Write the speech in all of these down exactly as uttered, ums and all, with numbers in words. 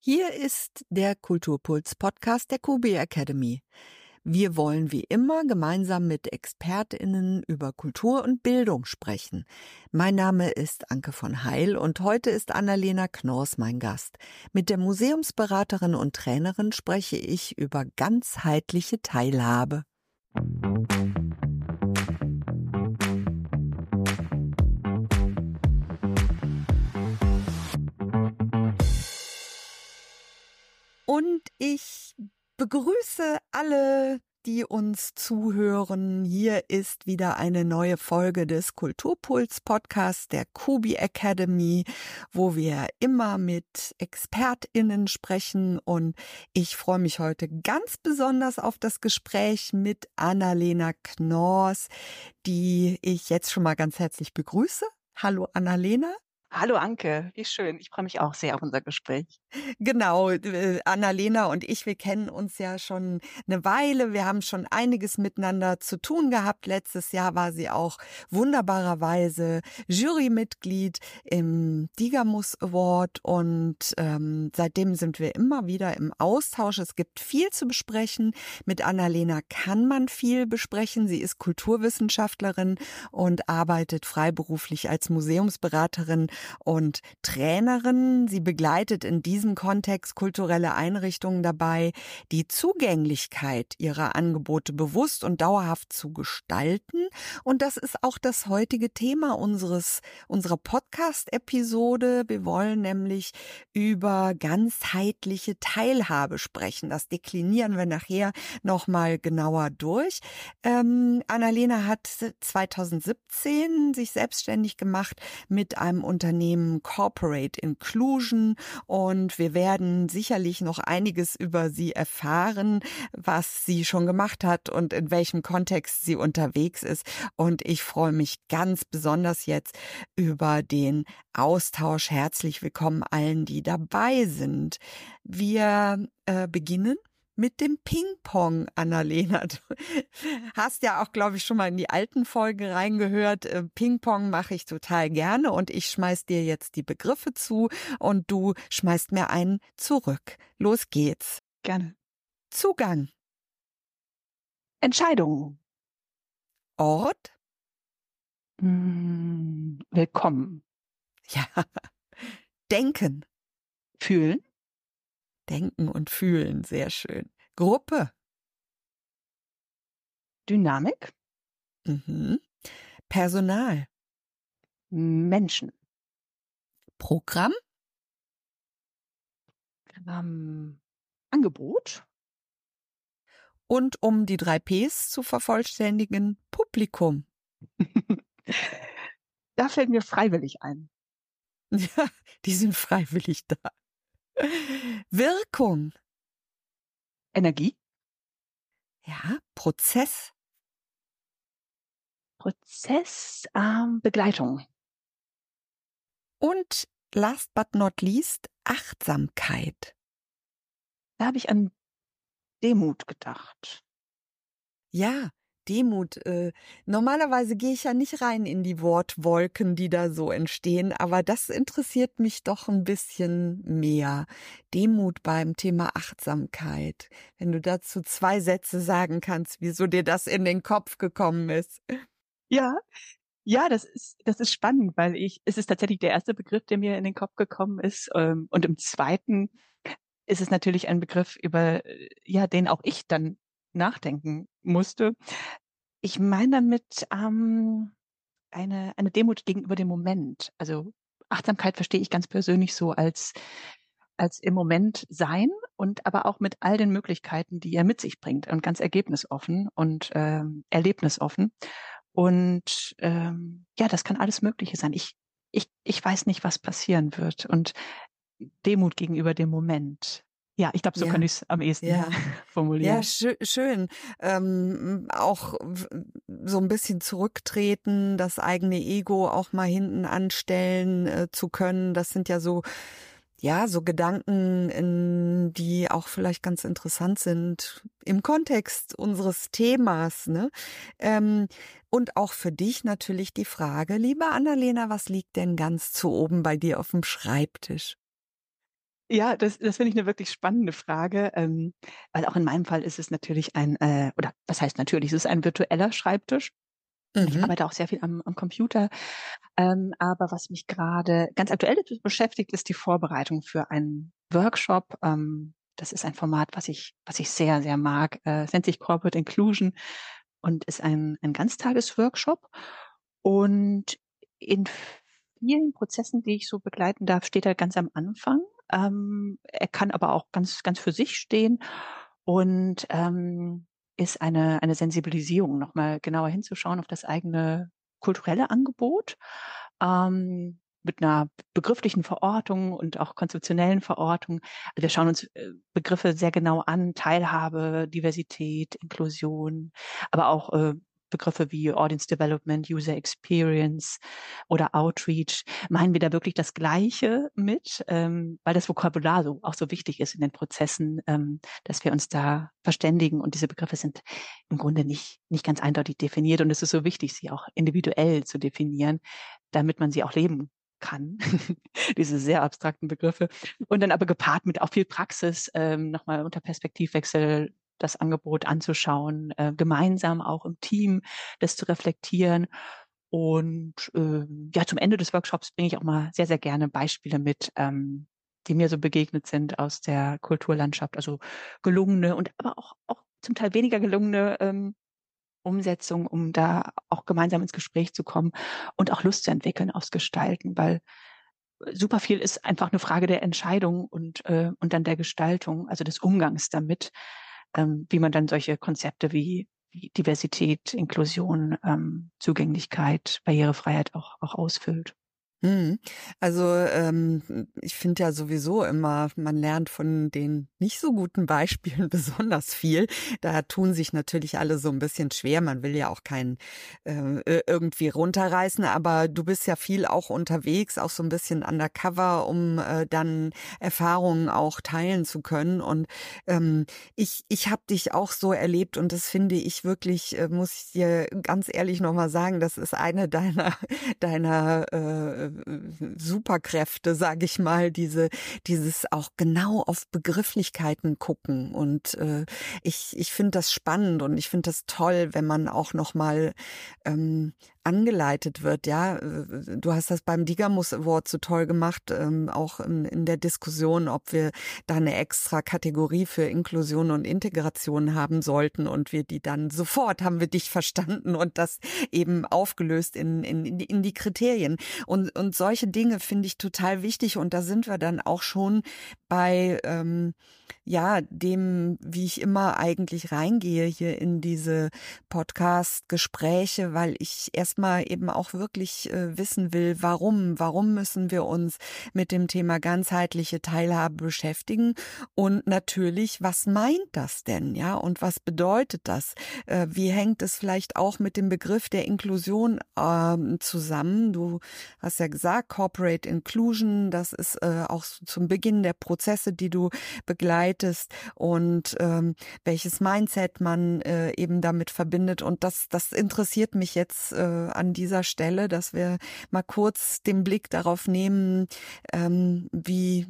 Hier ist der Kulturpuls-Podcast der Q B Academy. Wir wollen wie immer gemeinsam mit ExpertInnen über Kultur und Bildung sprechen. Mein Name ist Anke von Heil und heute ist Annalena Knors mein Gast. Mit der Museumsberaterin und Trainerin spreche ich über ganzheitliche Teilhabe. Und ich begrüße alle, die uns zuhören. Hier ist wieder eine neue Folge des Kulturpuls-Podcasts der Q B Academy, wo wir immer mit ExpertInnen sprechen. Und ich freue mich heute ganz besonders auf das Gespräch mit Annalena Knors, die ich jetzt schon mal ganz herzlich begrüße. Hallo Annalena. Hallo Anke, wie schön. Ich freue mich auch sehr auf unser Gespräch. Genau, äh, Annalena und ich, wir kennen uns ja schon eine Weile. Wir haben schon einiges miteinander zu tun gehabt. Letztes Jahr war sie auch wunderbarerweise Jurymitglied im Digamus Award und ähm, seitdem sind wir immer wieder im Austausch. Es gibt viel zu besprechen. Mit Annalena kann man viel besprechen. Sie ist Kulturwissenschaftlerin und arbeitet freiberuflich als Museumsberaterin und Trainerin. Sie begleitet in diesem Kontext kulturelle Einrichtungen dabei, die Zugänglichkeit ihrer Angebote bewusst und dauerhaft zu gestalten. Und das ist auch das heutige Thema unseres unserer Podcast-Episode. Wir wollen nämlich über ganzheitliche Teilhabe sprechen. Das deklinieren wir nachher nochmal genauer durch. Ähm, Annalena hat zweitausendsiebzehn sich selbstständig gemacht mit einem Unternehmen Corporate Inclusion und wir werden sicherlich noch einiges über sie erfahren, was sie schon gemacht hat und in welchem Kontext sie unterwegs ist. Und ich freue mich ganz besonders jetzt über den Austausch. Herzlich willkommen allen, die dabei sind. Wir äh, beginnen mit dem Ping-Pong, Annalena. Du hast ja auch, glaube ich, schon mal in die alten Folgen reingehört. Ping-Pong mache ich total gerne und ich schmeiß dir jetzt die Begriffe zu und du schmeißt mir einen zurück. Los geht's. Gerne. Zugang. Entscheidungen. Ort. Hm, willkommen. Ja. Denken. Fühlen. Denken und fühlen, sehr schön. Gruppe. Dynamik. Mhm. Personal. Menschen. Programm. Ähm, Angebot. Und um die drei Ps zu vervollständigen, Publikum. Da fällt mir freiwillig ein. Ja, die sind freiwillig da. Wirkung. Energie. Ja, Prozess. Prozess. Ähm, Begleitung. Und last but not least, Achtsamkeit. Da habe ich an Demut gedacht. Ja, Demut. Äh, normalerweise gehe ich ja nicht rein in die Wortwolken, die da so entstehen, aber das interessiert mich doch ein bisschen mehr. Demut beim Thema Achtsamkeit. Wenn du dazu zwei Sätze sagen kannst, wieso dir das in den Kopf gekommen ist. Ja, ja, das ist das ist spannend, weil ich es ist tatsächlich der erste Begriff, der mir in den Kopf gekommen ist. Ähm, und im zweiten ist es natürlich ein Begriff, über äh, ja, den auch ich dann nachdenken musste. Ich meine damit ähm, eine eine Demut gegenüber dem Moment. Also Achtsamkeit verstehe ich ganz persönlich so als als im Moment sein und aber auch mit all den Möglichkeiten, die er mit sich bringt und ganz ergebnisoffen und ähm, erlebnisoffen. Und ähm, ja, das kann alles Mögliche sein. Ich ich ich weiß nicht, was passieren wird und Demut gegenüber dem Moment. Ja, ich glaube, so Ja. kann ich es am ehesten Ja, formulieren. ja, schö schön. Ähm, auch w- so ein bisschen zurücktreten, das eigene Ego auch mal hinten anstellen äh, zu können. Das sind ja so, ja, so Gedanken, in, die auch vielleicht ganz interessant sind im Kontext unseres Themas, ne? Ähm, und auch für dich natürlich die Frage, liebe Annalena, was liegt denn ganz zu oben bei dir auf dem Schreibtisch? Ja, das das finde ich eine wirklich spannende Frage, ähm, weil auch in meinem Fall ist es natürlich ein, äh oder was heißt natürlich, es ist ein virtueller Schreibtisch. Ich Mhm. arbeite auch sehr viel am am Computer, ähm, aber was mich gerade ganz aktuell beschäftigt, ist die Vorbereitung für einen Workshop. Ähm, das ist ein Format, was ich was ich sehr, sehr mag. Äh, es nennt sich Corporate Inclusion und ist ein ein Ganztagesworkshop. Und in vielen Prozessen, die ich so begleiten darf, steht er ganz am Anfang. Ähm, er kann aber auch ganz ganz für sich stehen und, ähm, ist eine eine Sensibilisierung, noch mal genauer hinzuschauen auf das eigene kulturelle Angebot, ähm, mit einer begrifflichen Verortung und auch konzeptionellen Verortung. Also, wir schauen uns, äh, Begriffe sehr genau an, Teilhabe, Diversität, Inklusion, aber auch, äh, Begriffe wie Audience Development, User Experience oder Outreach. Meinen wir da wirklich das Gleiche mit? Ähm, weil das Vokabular so auch so wichtig ist in den Prozessen, ähm, dass wir uns da verständigen und diese Begriffe sind im Grunde nicht nicht ganz eindeutig definiert und es ist so wichtig, sie auch individuell zu definieren, damit man sie auch leben kann, diese sehr abstrakten Begriffe. Und dann aber gepaart mit auch viel Praxis, ähm, noch mal unter Perspektivwechsel das Angebot anzuschauen, äh, gemeinsam auch im Team das zu reflektieren. Und, ähm, ja, zum Ende des Workshops bringe ich auch mal sehr, sehr gerne Beispiele mit, ähm, die mir so begegnet sind aus der Kulturlandschaft, also gelungene und aber auch auch zum Teil weniger gelungene, ähm, Umsetzung, um da auch gemeinsam ins Gespräch zu kommen und auch Lust zu entwickeln aufs Gestalten, weil super viel ist einfach eine Frage der Entscheidung und, äh und dann der Gestaltung, also des Umgangs damit, ähm, wie man dann solche Konzepte wie wie Diversität, Inklusion, ähm, Zugänglichkeit, Barrierefreiheit auch auch ausfüllt. Mhm. Also, ähm, ich finde ja sowieso immer, man lernt von den nicht so guten Beispielen besonders viel. Da tun sich natürlich alle so ein bisschen schwer. Man will ja auch keinen äh, i irgendwie runterreißen, aber du bist ja viel auch unterwegs, auch so ein bisschen undercover, um, äh, dann Erfahrungen auch teilen zu können. Und, ähm, ich ich habe dich auch so erlebt und das finde ich wirklich, äh, muss ich dir ganz ehrlich noch mal sagen, das ist eine deiner deiner äh, Superkräfte, sage ich mal, diese dieses auch genau auf Begrifflichkeiten gucken. Und äh, ich ich finde das spannend und ich finde das toll, wenn man auch noch mal ähm, angeleitet wird. Ja, Äh, du hast das beim Digamus Award so toll gemacht, ähm, auch in, in der Diskussion, ob wir da eine extra Kategorie für Inklusion und Integration haben sollten und wir die dann sofort haben wir dich verstanden und das eben aufgelöst in, in, in die in die Kriterien. Und, und solche Dinge finde ich total wichtig. Und da sind wir dann auch schon bei, ähm, ja, dem, wie ich immer eigentlich reingehe hier in diese Podcast-Gespräche, weil ich erstmal eben auch wirklich äh, wissen will, warum, warum müssen wir uns mit dem Thema ganzheitliche Teilhabe beschäftigen? Und natürlich, was meint das denn, ja? Und was bedeutet das? Äh, wie hängt es vielleicht auch mit dem Begriff der Inklusion ähm, zusammen? Du hast ja gesagt, Corporate Inclusion, das ist äh, auch so zum Beginn der Prozesse, die du begleitest und ähm, welches Mindset man äh, eben damit verbindet. Und das, das interessiert mich jetzt äh, an dieser Stelle, dass wir mal kurz den Blick darauf nehmen, ähm, wie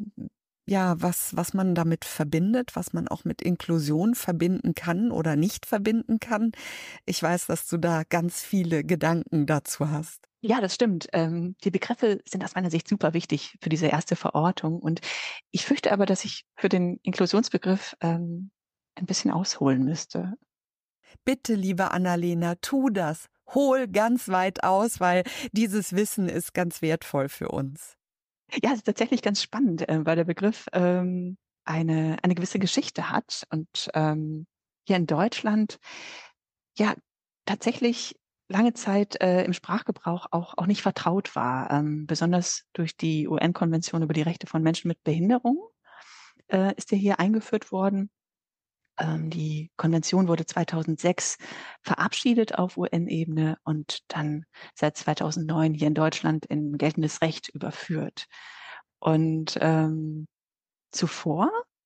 ja, was, was man damit verbindet, was man auch mit Inklusion verbinden kann oder nicht verbinden kann. Ich weiß, dass du da ganz viele Gedanken dazu hast. Ja, das stimmt. Ähm, die Begriffe sind aus meiner Sicht super wichtig für diese erste Verortung und ich fürchte aber, dass ich für den Inklusionsbegriff, ähm, ein bisschen ausholen müsste. Bitte, liebe Annalena, tu das. Hol ganz weit aus, weil dieses Wissen ist ganz wertvoll für uns. Ja, es ist tatsächlich ganz spannend, äh, weil der Begriff, ähm, eine eine gewisse Geschichte hat und, ähm, hier in Deutschland, ja, tatsächlich lange Zeit, äh, im Sprachgebrauch auch auch nicht vertraut war, ähm, besonders durch die U N-Konvention über die Rechte von Menschen mit Behinderung, äh, ist der hier eingeführt worden. Ähm, die Konvention wurde zweitausendsechs verabschiedet auf U N-Ebene und dann seit zweitausendneun hier in Deutschland in geltendes Recht überführt. Und, ähm, zuvor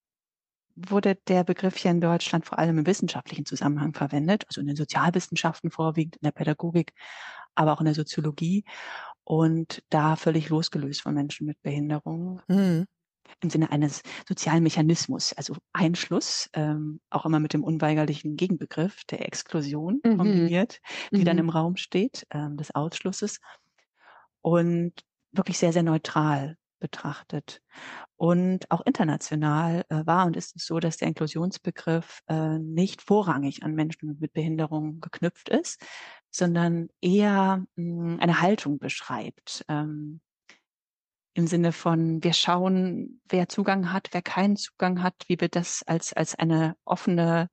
wurde der Begriff hier in Deutschland vor allem im wissenschaftlichen Zusammenhang verwendet, also in den Sozialwissenschaften vorwiegend, in der Pädagogik, aber auch in der Soziologie und da völlig losgelöst von Menschen mit Behinderung. Mhm. im Sinne eines sozialen Mechanismus, also Einschluss, ähm, auch immer mit dem unweigerlichen Gegenbegriff der Exklusion Mhm. kombiniert, die dann Mhm. im Raum steht, ähm, des Ausschlusses und wirklich sehr, sehr neutral betrachtet. Und auch international äh, war und ist es so, dass der Inklusionsbegriff äh, nicht vorrangig an Menschen mit Behinderung geknüpft ist, sondern eher mh, eine Haltung beschreibt. Ähm, Im Sinne von, wir schauen, wer Zugang hat, wer keinen Zugang hat, wie wir das als, als eine offene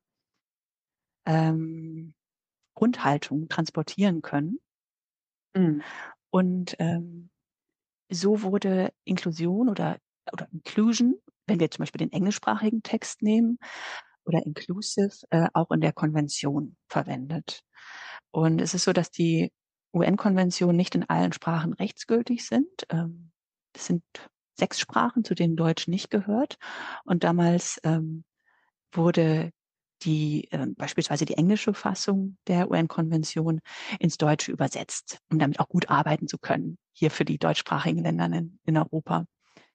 ähm, Grundhaltung transportieren können. Mhm. Und ähm, so wurde Inklusion oder, oder Inclusion, wenn wir zum Beispiel den englischsprachigen Text nehmen, oder inclusive, äh, auch in der Konvention verwendet. Und es ist so, dass die U N-Konventionen nicht in allen Sprachen rechtsgültig sind. Ähm, es sind sechs Sprachen, zu denen Deutsch nicht gehört. Und damals ähm, wurde die äh, beispielsweise die englische Fassung der U N-Konvention ins Deutsche übersetzt, um damit auch gut arbeiten zu können, hier für die deutschsprachigen Länder in, in Europa.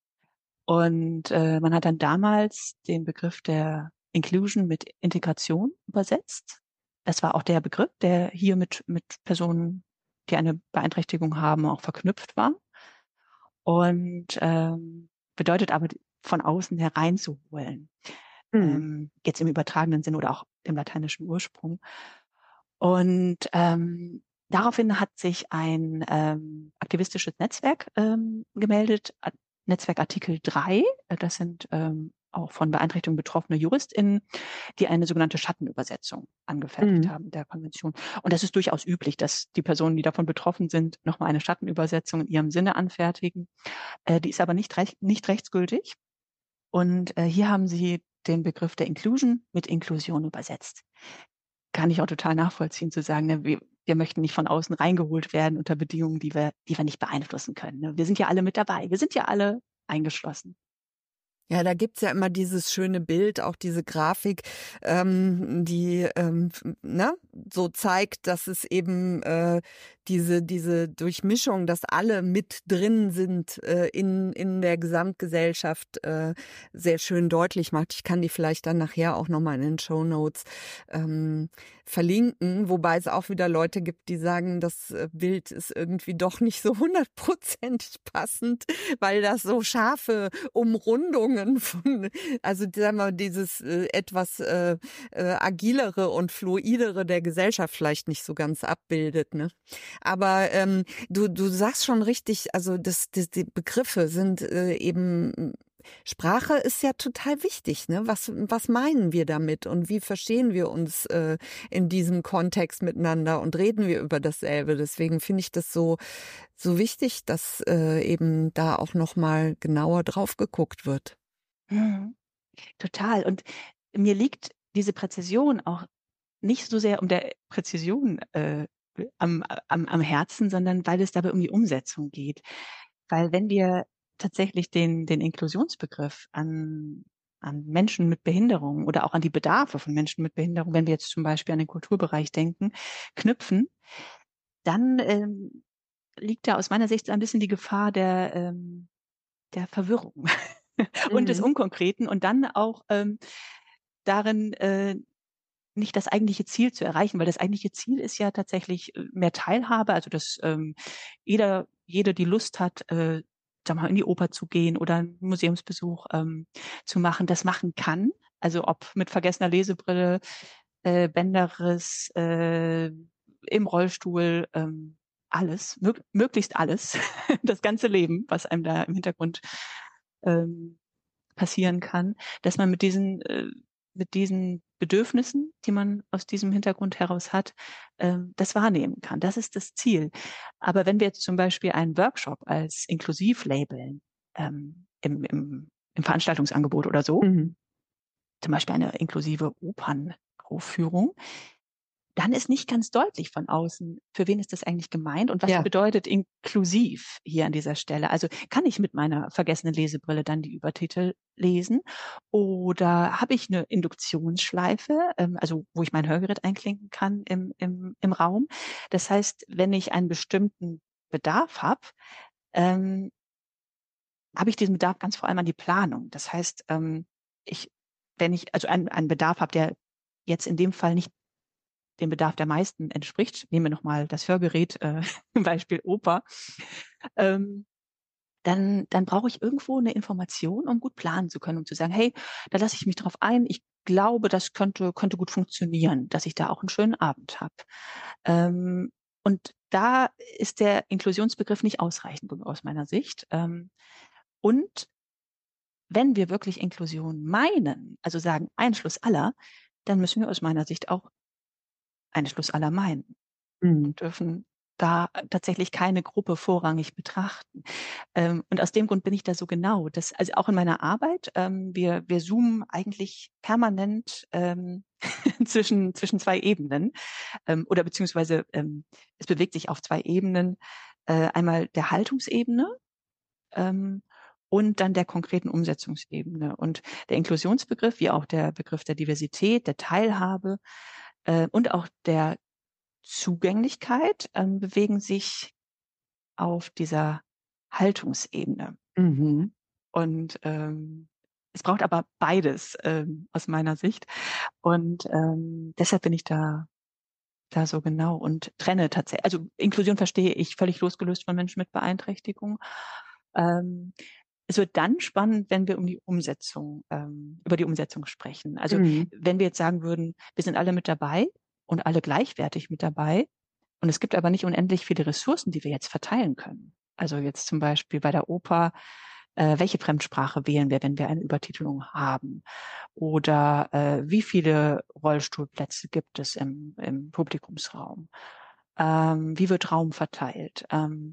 Und äh, man hat dann damals den Begriff der Inclusion mit Integration übersetzt. Das war auch der Begriff, der hier mit, mit Personen, die eine Beeinträchtigung haben, auch verknüpft war. Und ähm, bedeutet aber, von außen hereinzuholen. Mhm. Ähm, jetzt im übertragenen Sinn oder auch im lateinischen Ursprung. Und ähm, daraufhin hat sich ein ähm, aktivistisches Netzwerk ähm, gemeldet, A- Netzwerk Artikel drei. Äh, Das sind ähm, auch von Beeinträchtigungen betroffene JuristInnen, die eine sogenannte Schattenübersetzung angefertigt Mhm. haben der Konvention. Und das ist durchaus üblich, dass die Personen, die davon betroffen sind, nochmal eine Schattenübersetzung in ihrem Sinne anfertigen. Äh, die ist aber nicht, recht, nicht rechtsgültig. Und äh, hier haben sie den Begriff der Inclusion mit Inklusion übersetzt. Kann ich auch total nachvollziehen, zu sagen, ne, wir, wir möchten nicht von außen reingeholt werden unter Bedingungen, die wir, die wir nicht beeinflussen können. Ne? Wir sind ja alle mit dabei. Wir sind ja alle eingeschlossen. Ja, da gibt's ja immer dieses schöne Bild, auch diese Grafik, ähm, die ähm, ne, so zeigt, dass es eben äh, diese diese Durchmischung, dass alle mit drin sind äh, in in der Gesamtgesellschaft, äh, sehr schön deutlich macht. Ich kann die vielleicht dann nachher auch nochmal in den Shownotes ähm, verlinken, wobei es auch wieder Leute gibt, die sagen, das äh, Bild ist irgendwie doch nicht so hundertprozentig passend, weil das so scharfe Umrundungen von, also sagen wir, dieses äh, etwas äh, äh, agilere und fluidere der Gesellschaft vielleicht nicht so ganz abbildet, ne? Aber ähm, du du sagst schon richtig, also das, das die Begriffe sind äh, eben Sprache ist ja total wichtig, ne? Was was meinen wir damit und wie verstehen wir uns äh, in diesem Kontext miteinander und reden wir über dasselbe? Deswegen finde ich das so so wichtig, dass äh, eben da auch noch mal genauer drauf geguckt wird. Mhm. Total. Und mir liegt diese Präzision auch nicht so sehr um der Präzision äh, am, am, am Herzen, sondern weil es dabei um die Umsetzung geht. Weil wenn wir tatsächlich den, den Inklusionsbegriff an, an Menschen mit Behinderung oder auch an die Bedarfe von Menschen mit Behinderung, wenn wir jetzt zum Beispiel an den Kulturbereich denken, knüpfen, dann ähm, liegt da aus meiner Sicht ein bisschen die Gefahr der, ähm, der Verwirrung und des Mhm. Unkonkreten und dann auch ähm, darin, äh, nicht das eigentliche Ziel zu erreichen, weil das eigentliche Ziel ist ja tatsächlich äh, mehr Teilhabe, also dass ähm, jeder, jede, die Lust hat, äh, sag mal, in die Oper zu gehen oder einen Museumsbesuch ähm, zu machen, das machen kann. Also ob mit vergessener Lesebrille, äh, Bänderriss, äh, im Rollstuhl, ähm, alles, mög möglichst alles, das ganze Leben, was einem da im Hintergrund ähm, passieren kann, dass man mit diesen, äh, mit diesen Bedürfnissen, die man aus diesem Hintergrund heraus hat, ähm, das wahrnehmen kann. Das ist das Ziel. Aber wenn wir jetzt zum Beispiel einen Workshop als inklusiv labeln, ähm, im, im, im Veranstaltungsangebot oder so, Mhm. zum Beispiel eine inklusive Opernaufführung, dann ist nicht ganz deutlich von außen, für wen ist das eigentlich gemeint und was Ja. bedeutet inklusiv hier an dieser Stelle. Also kann ich mit meiner vergessenen Lesebrille dann die Übertitel lesen oder habe ich eine Induktionsschleife, ähm, also wo ich mein Hörgerät einklinken kann im, im, im Raum. Das heißt, wenn ich einen bestimmten Bedarf habe, ähm, habe ich diesen Bedarf ganz vor allem an die Planung. Das heißt, ähm, ich, wenn ich also einen, einen Bedarf habe, der jetzt in dem Fall nicht dem Bedarf der meisten entspricht, nehmen wir nochmal das Hörgerät, äh, zum Beispiel Oper, ähm, dann, dann brauche ich irgendwo eine Information, um gut planen zu können, um zu sagen, hey, da lasse ich mich drauf ein. Ich glaube, das könnte, könnte gut funktionieren, dass ich da auch einen schönen Abend habe. Ähm, und da ist der Inklusionsbegriff nicht ausreichend aus meiner Sicht. Ähm, und wenn wir wirklich Inklusion meinen, also sagen Einschluss aller, dann müssen wir aus meiner Sicht auch Einschluss aller meinen Mhm. und dürfen da tatsächlich keine Gruppe vorrangig betrachten. Ähm, und aus dem Grund bin ich da so genau. Das, also auch in meiner Arbeit, ähm, wir, wir zoomen eigentlich permanent ähm, zwischen, zwischen zwei Ebenen ähm, oder beziehungsweise ähm, es bewegt sich auf zwei Ebenen. Äh, einmal der Haltungsebene ähm, und dann der konkreten Umsetzungsebene. Und der Inklusionsbegriff, wie auch der Begriff der Diversität, der Teilhabe äh, und auch der Zugänglichkeit ähm, bewegen sich auf dieser Haltungsebene. Mhm. Und ähm, es braucht aber beides ähm, aus meiner Sicht. Und ähm, deshalb bin ich da da so genau und trenne tatsächlich. Also Inklusion verstehe ich völlig losgelöst von Menschen mit Beeinträchtigung. Ähm, es wird dann spannend, wenn wir um die Umsetzung, ähm, über die Umsetzung sprechen. Also Mhm. wenn wir jetzt sagen würden, wir sind alle mit dabei und alle gleichwertig mit dabei, und es gibt aber nicht unendlich viele Ressourcen, die wir jetzt verteilen können. Also jetzt zum Beispiel bei der Oper, äh, welche Fremdsprache wählen wir, wenn wir eine Übertitelung haben? Oder äh, wie viele Rollstuhlplätze gibt es im, im Publikumsraum? Ähm, wie wird Raum verteilt? Ähm,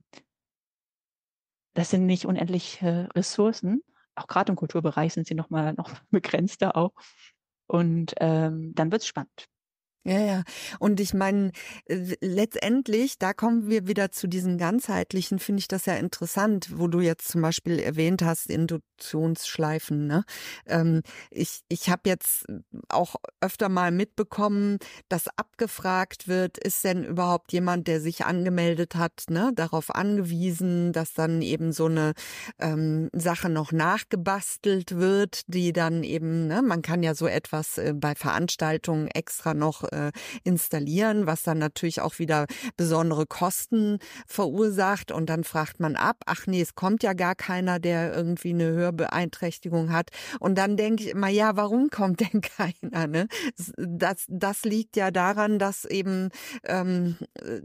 das sind nicht unendliche Ressourcen. Auch gerade im Kulturbereich sind sie nochmal noch mal begrenzter auch. Und ähm, dann wird's spannend. Ja, ja. Und ich meine, äh, letztendlich, da kommen wir wieder zu diesen ganzheitlichen, finde ich das ja interessant, wo du jetzt zum Beispiel erwähnt hast, Induktionsschleifen. Ne? Ähm, ich ich habe jetzt auch öfter mal mitbekommen, dass abgefragt wird, ist denn überhaupt jemand, der sich angemeldet hat, ne, darauf angewiesen, dass dann eben so eine ähm, Sache noch nachgebastelt wird, die dann eben, ne, man kann ja so etwas äh, bei Veranstaltungen extra noch äh, installieren, was dann natürlich auch wieder besondere Kosten verursacht. Und dann fragt man ab, ach nee, es kommt ja gar keiner, der irgendwie eine Hörbeeinträchtigung hat. Und dann denke ich immer, ja, warum kommt denn keiner? Ne? Das, das liegt ja daran, dass eben ähm,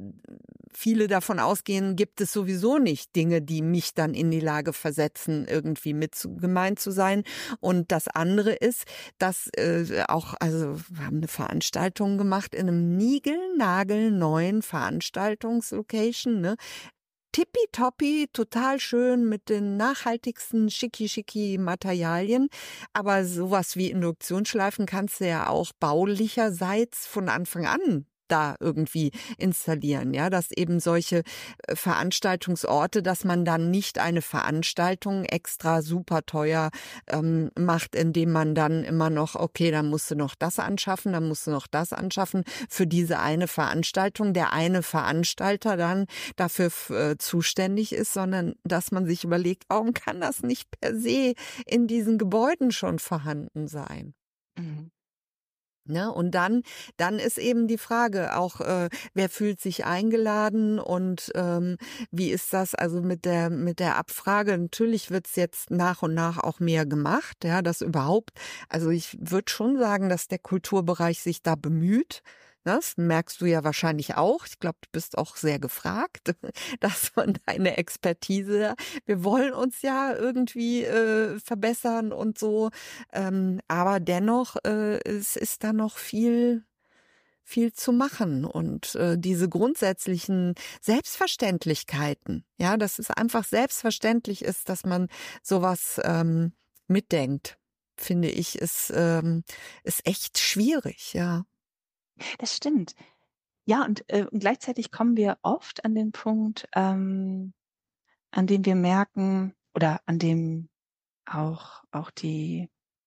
viele davon ausgehen, gibt es sowieso nicht Dinge, die mich dann in die Lage versetzen, irgendwie mit zu, gemeint zu sein. Und das andere ist, dass äh, auch, also wir haben eine Veranstaltung gemacht in einem niegelnagelneuen Veranstaltungslocation, ne? Tippitoppi, total schön mit den nachhaltigsten schicki-schicki Materialien. Aber sowas wie Induktionsschleifen kannst du ja auch baulicherseits von Anfang an da irgendwie installieren, ja, dass eben solche äh, Veranstaltungsorte, dass man dann nicht eine Veranstaltung extra super teuer ähm, macht, indem man dann immer noch, okay, dann musst du noch das anschaffen, dann musst du noch das anschaffen für diese eine Veranstaltung, der eine Veranstalter dann dafür äh, zuständig ist, sondern dass man sich überlegt, warum kann das nicht per se in diesen Gebäuden schon vorhanden sein? Mhm. Ne? Und dann, dann ist eben die Frage auch, äh, wer fühlt sich eingeladen und ähm, wie ist das also mit der mit der Abfrage? Natürlich wird's jetzt nach und nach auch mehr gemacht, ja, das überhaupt. Also ich würde schon sagen, dass der Kulturbereich sich da bemüht. Das merkst du ja wahrscheinlich auch. Ich glaube, du bist auch sehr gefragt, dass man deine Expertise, wir wollen uns ja irgendwie äh, verbessern und so. Ähm, aber dennoch äh, es ist da noch viel, viel zu machen und äh, diese grundsätzlichen Selbstverständlichkeiten, ja, dass es einfach selbstverständlich ist, dass man sowas ähm, mitdenkt, finde ich, ist, ähm, ist echt schwierig, ja. Das stimmt. Ja, und, äh, und gleichzeitig kommen wir oft an den Punkt, ähm, an dem wir merken oder an dem auch auch die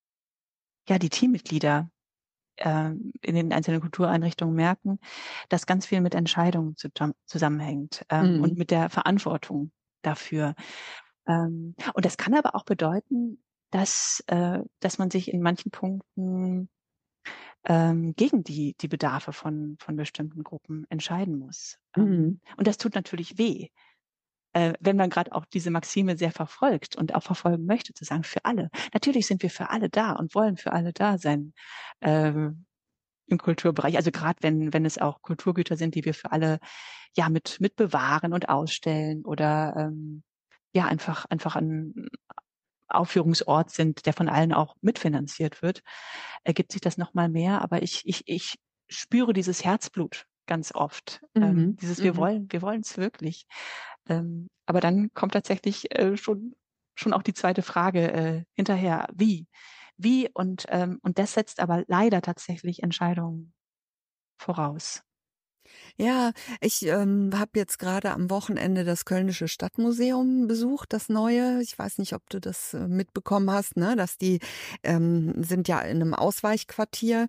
ja, die Teammitglieder, ähm, in den einzelnen Kultureinrichtungen merken, dass ganz viel mit Entscheidungen zutam zusammenhängt, ähm, und Mhm. mit der Verantwortung dafür. Ähm, und das kann aber auch bedeuten, dass, äh, dass man sich in manchen Punkten ähm, gegen die, die Bedarfe von, von bestimmten Gruppen entscheiden muss. Mhm. Ähm, und das tut natürlich weh, äh, wenn man gerade auch diese Maxime sehr verfolgt und auch verfolgen möchte, zu sagen, für alle. Natürlich sind wir für alle da und wollen für alle da sein. Ähm, im Kulturbereich, also gerade wenn wenn es auch Kulturgüter sind, die wir für alle ja mit mit bewahren und ausstellen oder ähm, ja einfach einfach ein Aufführungsort sind, der von allen auch mitfinanziert wird, ergibt sich das noch mal mehr. Aber ich ich ich spüre dieses Herzblut ganz oft, ähm, Mhm. dieses wir Mhm. wollen wir wollen es wirklich. Ähm, aber dann kommt tatsächlich äh, schon schon auch die zweite Frage äh, hinterher, wie? Wie und ähm, und das setzt aber leider tatsächlich Entscheidungen voraus. Ja, ich ähm, habe jetzt gerade am Wochenende das Kölnische Stadtmuseum besucht, das neue. Ich weiß nicht, ob du das äh, mitbekommen hast, ne? Dass die ähm, sind ja in einem Ausweichquartier.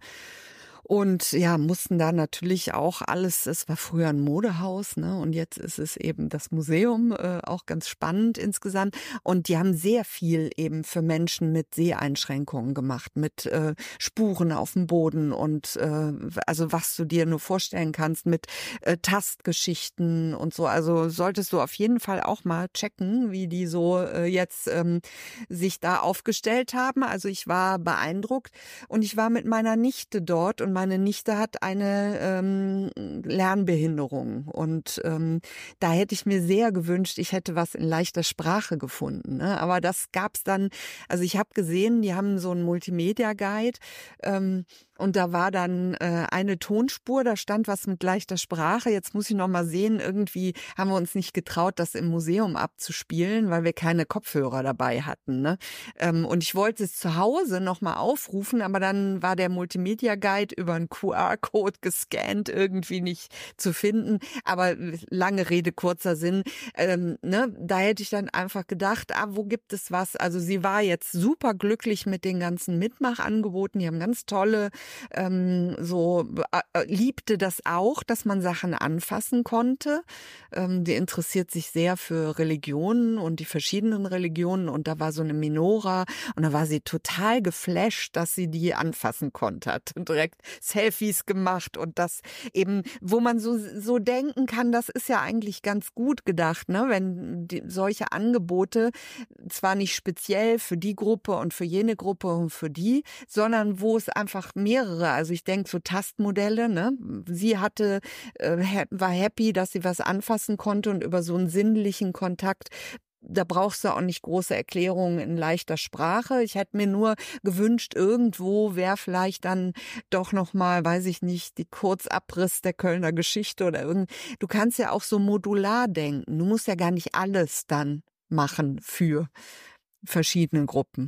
Und ja, mussten da natürlich auch alles, es war früher ein Modehaus, ne? Und jetzt ist es eben das Museum, äh, auch ganz spannend insgesamt. Und die haben sehr viel eben für Menschen mit Seheinschränkungen gemacht, mit äh, Spuren auf dem Boden und äh, also was du dir nur vorstellen kannst, mit äh, Tastgeschichten und so. Also solltest du auf jeden Fall auch mal checken, wie die so äh, jetzt ähm, sich da aufgestellt haben. Also ich war beeindruckt und ich war mit meiner Nichte dort und meine Nichte hat eine ähm, Lernbehinderung und ähm, da hätte ich mir sehr gewünscht, ich hätte was in leichter Sprache gefunden. Ne? Aber das gab's dann, also ich habe gesehen, die haben so einen Multimedia-Guide ähm, und da war dann äh, eine Tonspur, da stand was mit leichter Sprache. Jetzt muss ich noch mal sehen, irgendwie haben wir uns nicht getraut, das im Museum abzuspielen, weil wir keine Kopfhörer dabei hatten. Ne? Ähm, und ich wollte es zu Hause noch mal aufrufen, aber dann war der Multimedia-Guide über einen Q R-Code gescannt, irgendwie nicht zu finden. Aber lange Rede, kurzer Sinn. Ähm, ne? Da hätte ich dann einfach gedacht, ah, wo gibt es was? Also sie war jetzt super glücklich mit den ganzen Mitmachangeboten. Die haben ganz tolle ähm, so äh, liebte das auch, dass man Sachen anfassen konnte. Ähm, die interessiert sich sehr für Religionen und die verschiedenen Religionen und da war so eine Minora und da war sie total geflasht, dass sie die anfassen konnte. Hat direkt Selfies gemacht und das eben, wo man so so denken kann, das ist ja eigentlich ganz gut gedacht, ne? Wenn die, solche Angebote zwar nicht speziell für die Gruppe und für jene Gruppe und für die, sondern wo es einfach mehrere, also ich denke so Tastmodelle, ne? Sie hatte, äh, war happy, dass sie was anfassen konnte und über so einen sinnlichen Kontakt, da brauchst du auch nicht große Erklärungen in leichter Sprache. Ich hätte mir nur gewünscht, irgendwo wäre vielleicht dann doch noch mal, weiß ich nicht, die Kurzabriss der Kölner Geschichte oder irgend. Du kannst ja auch so modular denken. Du musst ja gar nicht alles dann machen für verschiedene Gruppen.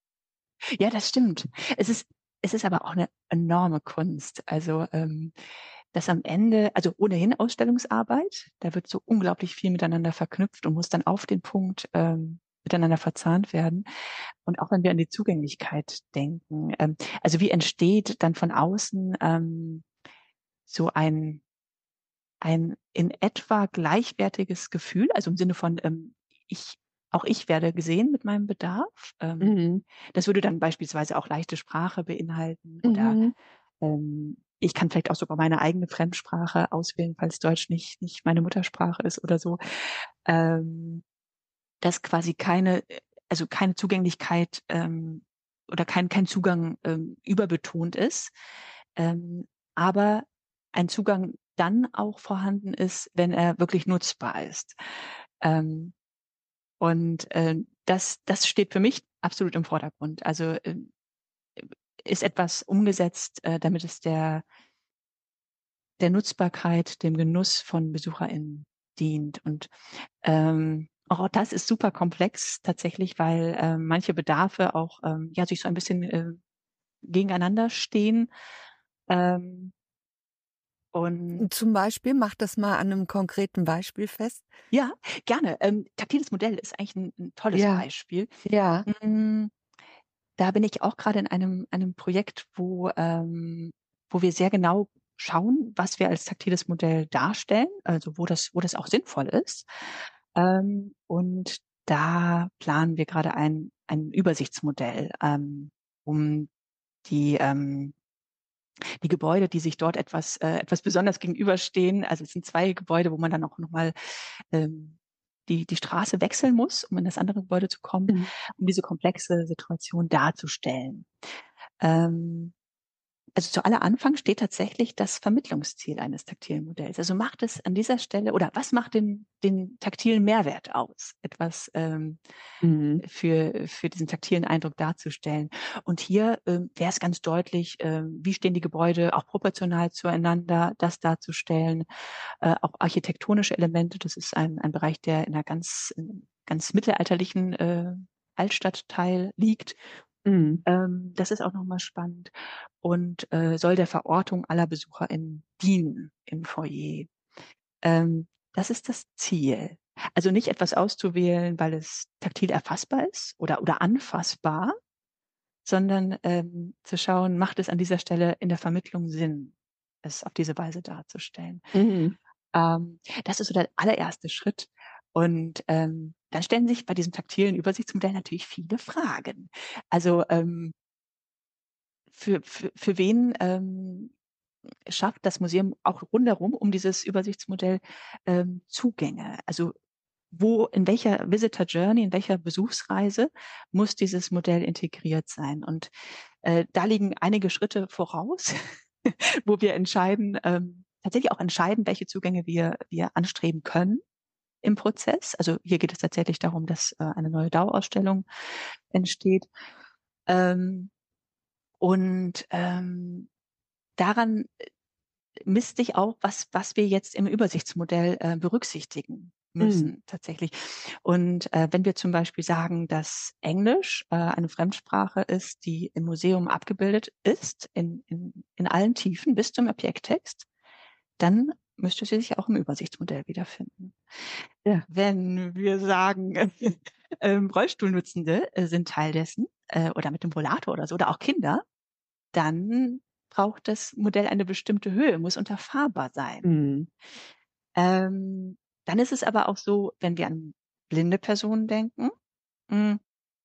Ja, das stimmt. Es ist, es ist aber auch eine enorme Kunst. Also, ähm, dass am Ende, also ohnehin Ausstellungsarbeit, da wird so unglaublich viel miteinander verknüpft und muss dann auf den Punkt ähm, miteinander verzahnt werden. Und auch wenn wir an die Zugänglichkeit denken, ähm, also wie entsteht dann von außen ähm, so ein ein in etwa gleichwertiges Gefühl, also im Sinne von, ähm, ich, auch ich werde gesehen mit meinem Bedarf. Ähm, Mhm. das würde dann beispielsweise auch leichte Sprache beinhalten oder Mhm. ähm, ich kann vielleicht auch sogar meine eigene Fremdsprache auswählen, falls Deutsch nicht, nicht meine Muttersprache ist oder so. Ähm, dass quasi keine, also keine Zugänglichkeit ähm, oder kein, kein Zugang ähm, überbetont ist, ähm, aber ein Zugang dann auch vorhanden ist, wenn er wirklich nutzbar ist. Ähm, und äh, das, das steht für mich absolut im Vordergrund. Also äh, ist etwas umgesetzt, äh, damit es der, der Nutzbarkeit, dem Genuss von BesucherInnen dient. Und ähm, auch das ist super komplex tatsächlich, weil äh, manche Bedarfe auch ähm, ja sich so ein bisschen äh, gegeneinander stehen. Ähm, und Zum Beispiel, mach das mal an einem konkreten Beispiel fest. ja, gerne. Ähm, taktiles Modell ist eigentlich ein, ein tolles Ja, Beispiel. ja. Mm, Da bin ich auch gerade in einem, einem Projekt, wo, ähm, wo wir sehr genau schauen, was wir als taktiles Modell darstellen, also wo das, wo das auch sinnvoll ist. Ähm, und da planen wir gerade ein, ein Übersichtsmodell, ähm, um die, ähm, die Gebäude, die sich dort etwas, äh, etwas besonders gegenüberstehen. Also es sind zwei Gebäude, wo man dann auch nochmal ähm, die, die Straße wechseln muss, um in das andere Gebäude zu kommen, Mhm. um diese komplexe Situation darzustellen. Ähm, Also zu aller Anfang steht tatsächlich das Vermittlungsziel eines taktilen Modells. Also macht es an dieser Stelle oder was macht den, den taktilen Mehrwert aus, etwas ähm, Mhm. für, für diesen taktilen Eindruck darzustellen? Und hier ähm, wäre es ganz deutlich, ähm, wie stehen die Gebäude auch proportional zueinander, das darzustellen. Äh, auch architektonische Elemente, das ist ein, ein Bereich, der in einer ganz, in ganz mittelalterlichen äh, Altstadtteil liegt. Mhm. Ähm, das ist auch nochmal spannend und äh, soll der Verortung aller BesucherInnen dienen im Foyer. Ähm, das ist das Ziel. Also nicht etwas auszuwählen, weil es taktil erfassbar ist oder, oder anfassbar, sondern ähm, zu schauen, macht es an dieser Stelle in der Vermittlung Sinn, es auf diese Weise darzustellen. Mhm. Ähm, das ist so der allererste Schritt. Und ähm, dann stellen sich bei diesem taktilen Übersichtsmodell natürlich viele Fragen. Also ähm, für, für, für wen ähm, schafft das Museum auch rundherum um dieses Übersichtsmodell ähm, Zugänge? Also wo, in welcher Visitor Journey, in welcher Besuchsreise muss dieses Modell integriert sein? Und äh, da liegen einige Schritte voraus, wo wir entscheiden, ähm, tatsächlich auch entscheiden, welche Zugänge wir, wir anstreben können im Prozess. Also hier geht es tatsächlich darum, dass äh, eine neue Dauerausstellung entsteht. Ähm, und ähm, daran misst sich auch, was, was wir jetzt im Übersichtsmodell äh, berücksichtigen Mhm. müssen tatsächlich. Und äh, wenn wir zum Beispiel sagen, dass Englisch äh, eine Fremdsprache ist, die im Museum abgebildet ist, in, in, in allen Tiefen bis zum Objekttext, dann müsste sie sich auch im Übersichtsmodell wiederfinden. Ja. Wenn wir sagen, ähm, Rollstuhlnutzende äh, sind Teil dessen äh, oder mit dem Rollator oder so, oder auch Kinder, dann braucht das Modell eine bestimmte Höhe, muss unterfahrbar sein. Mhm. Ähm, dann ist es aber auch so, wenn wir an blinde Personen denken, mh,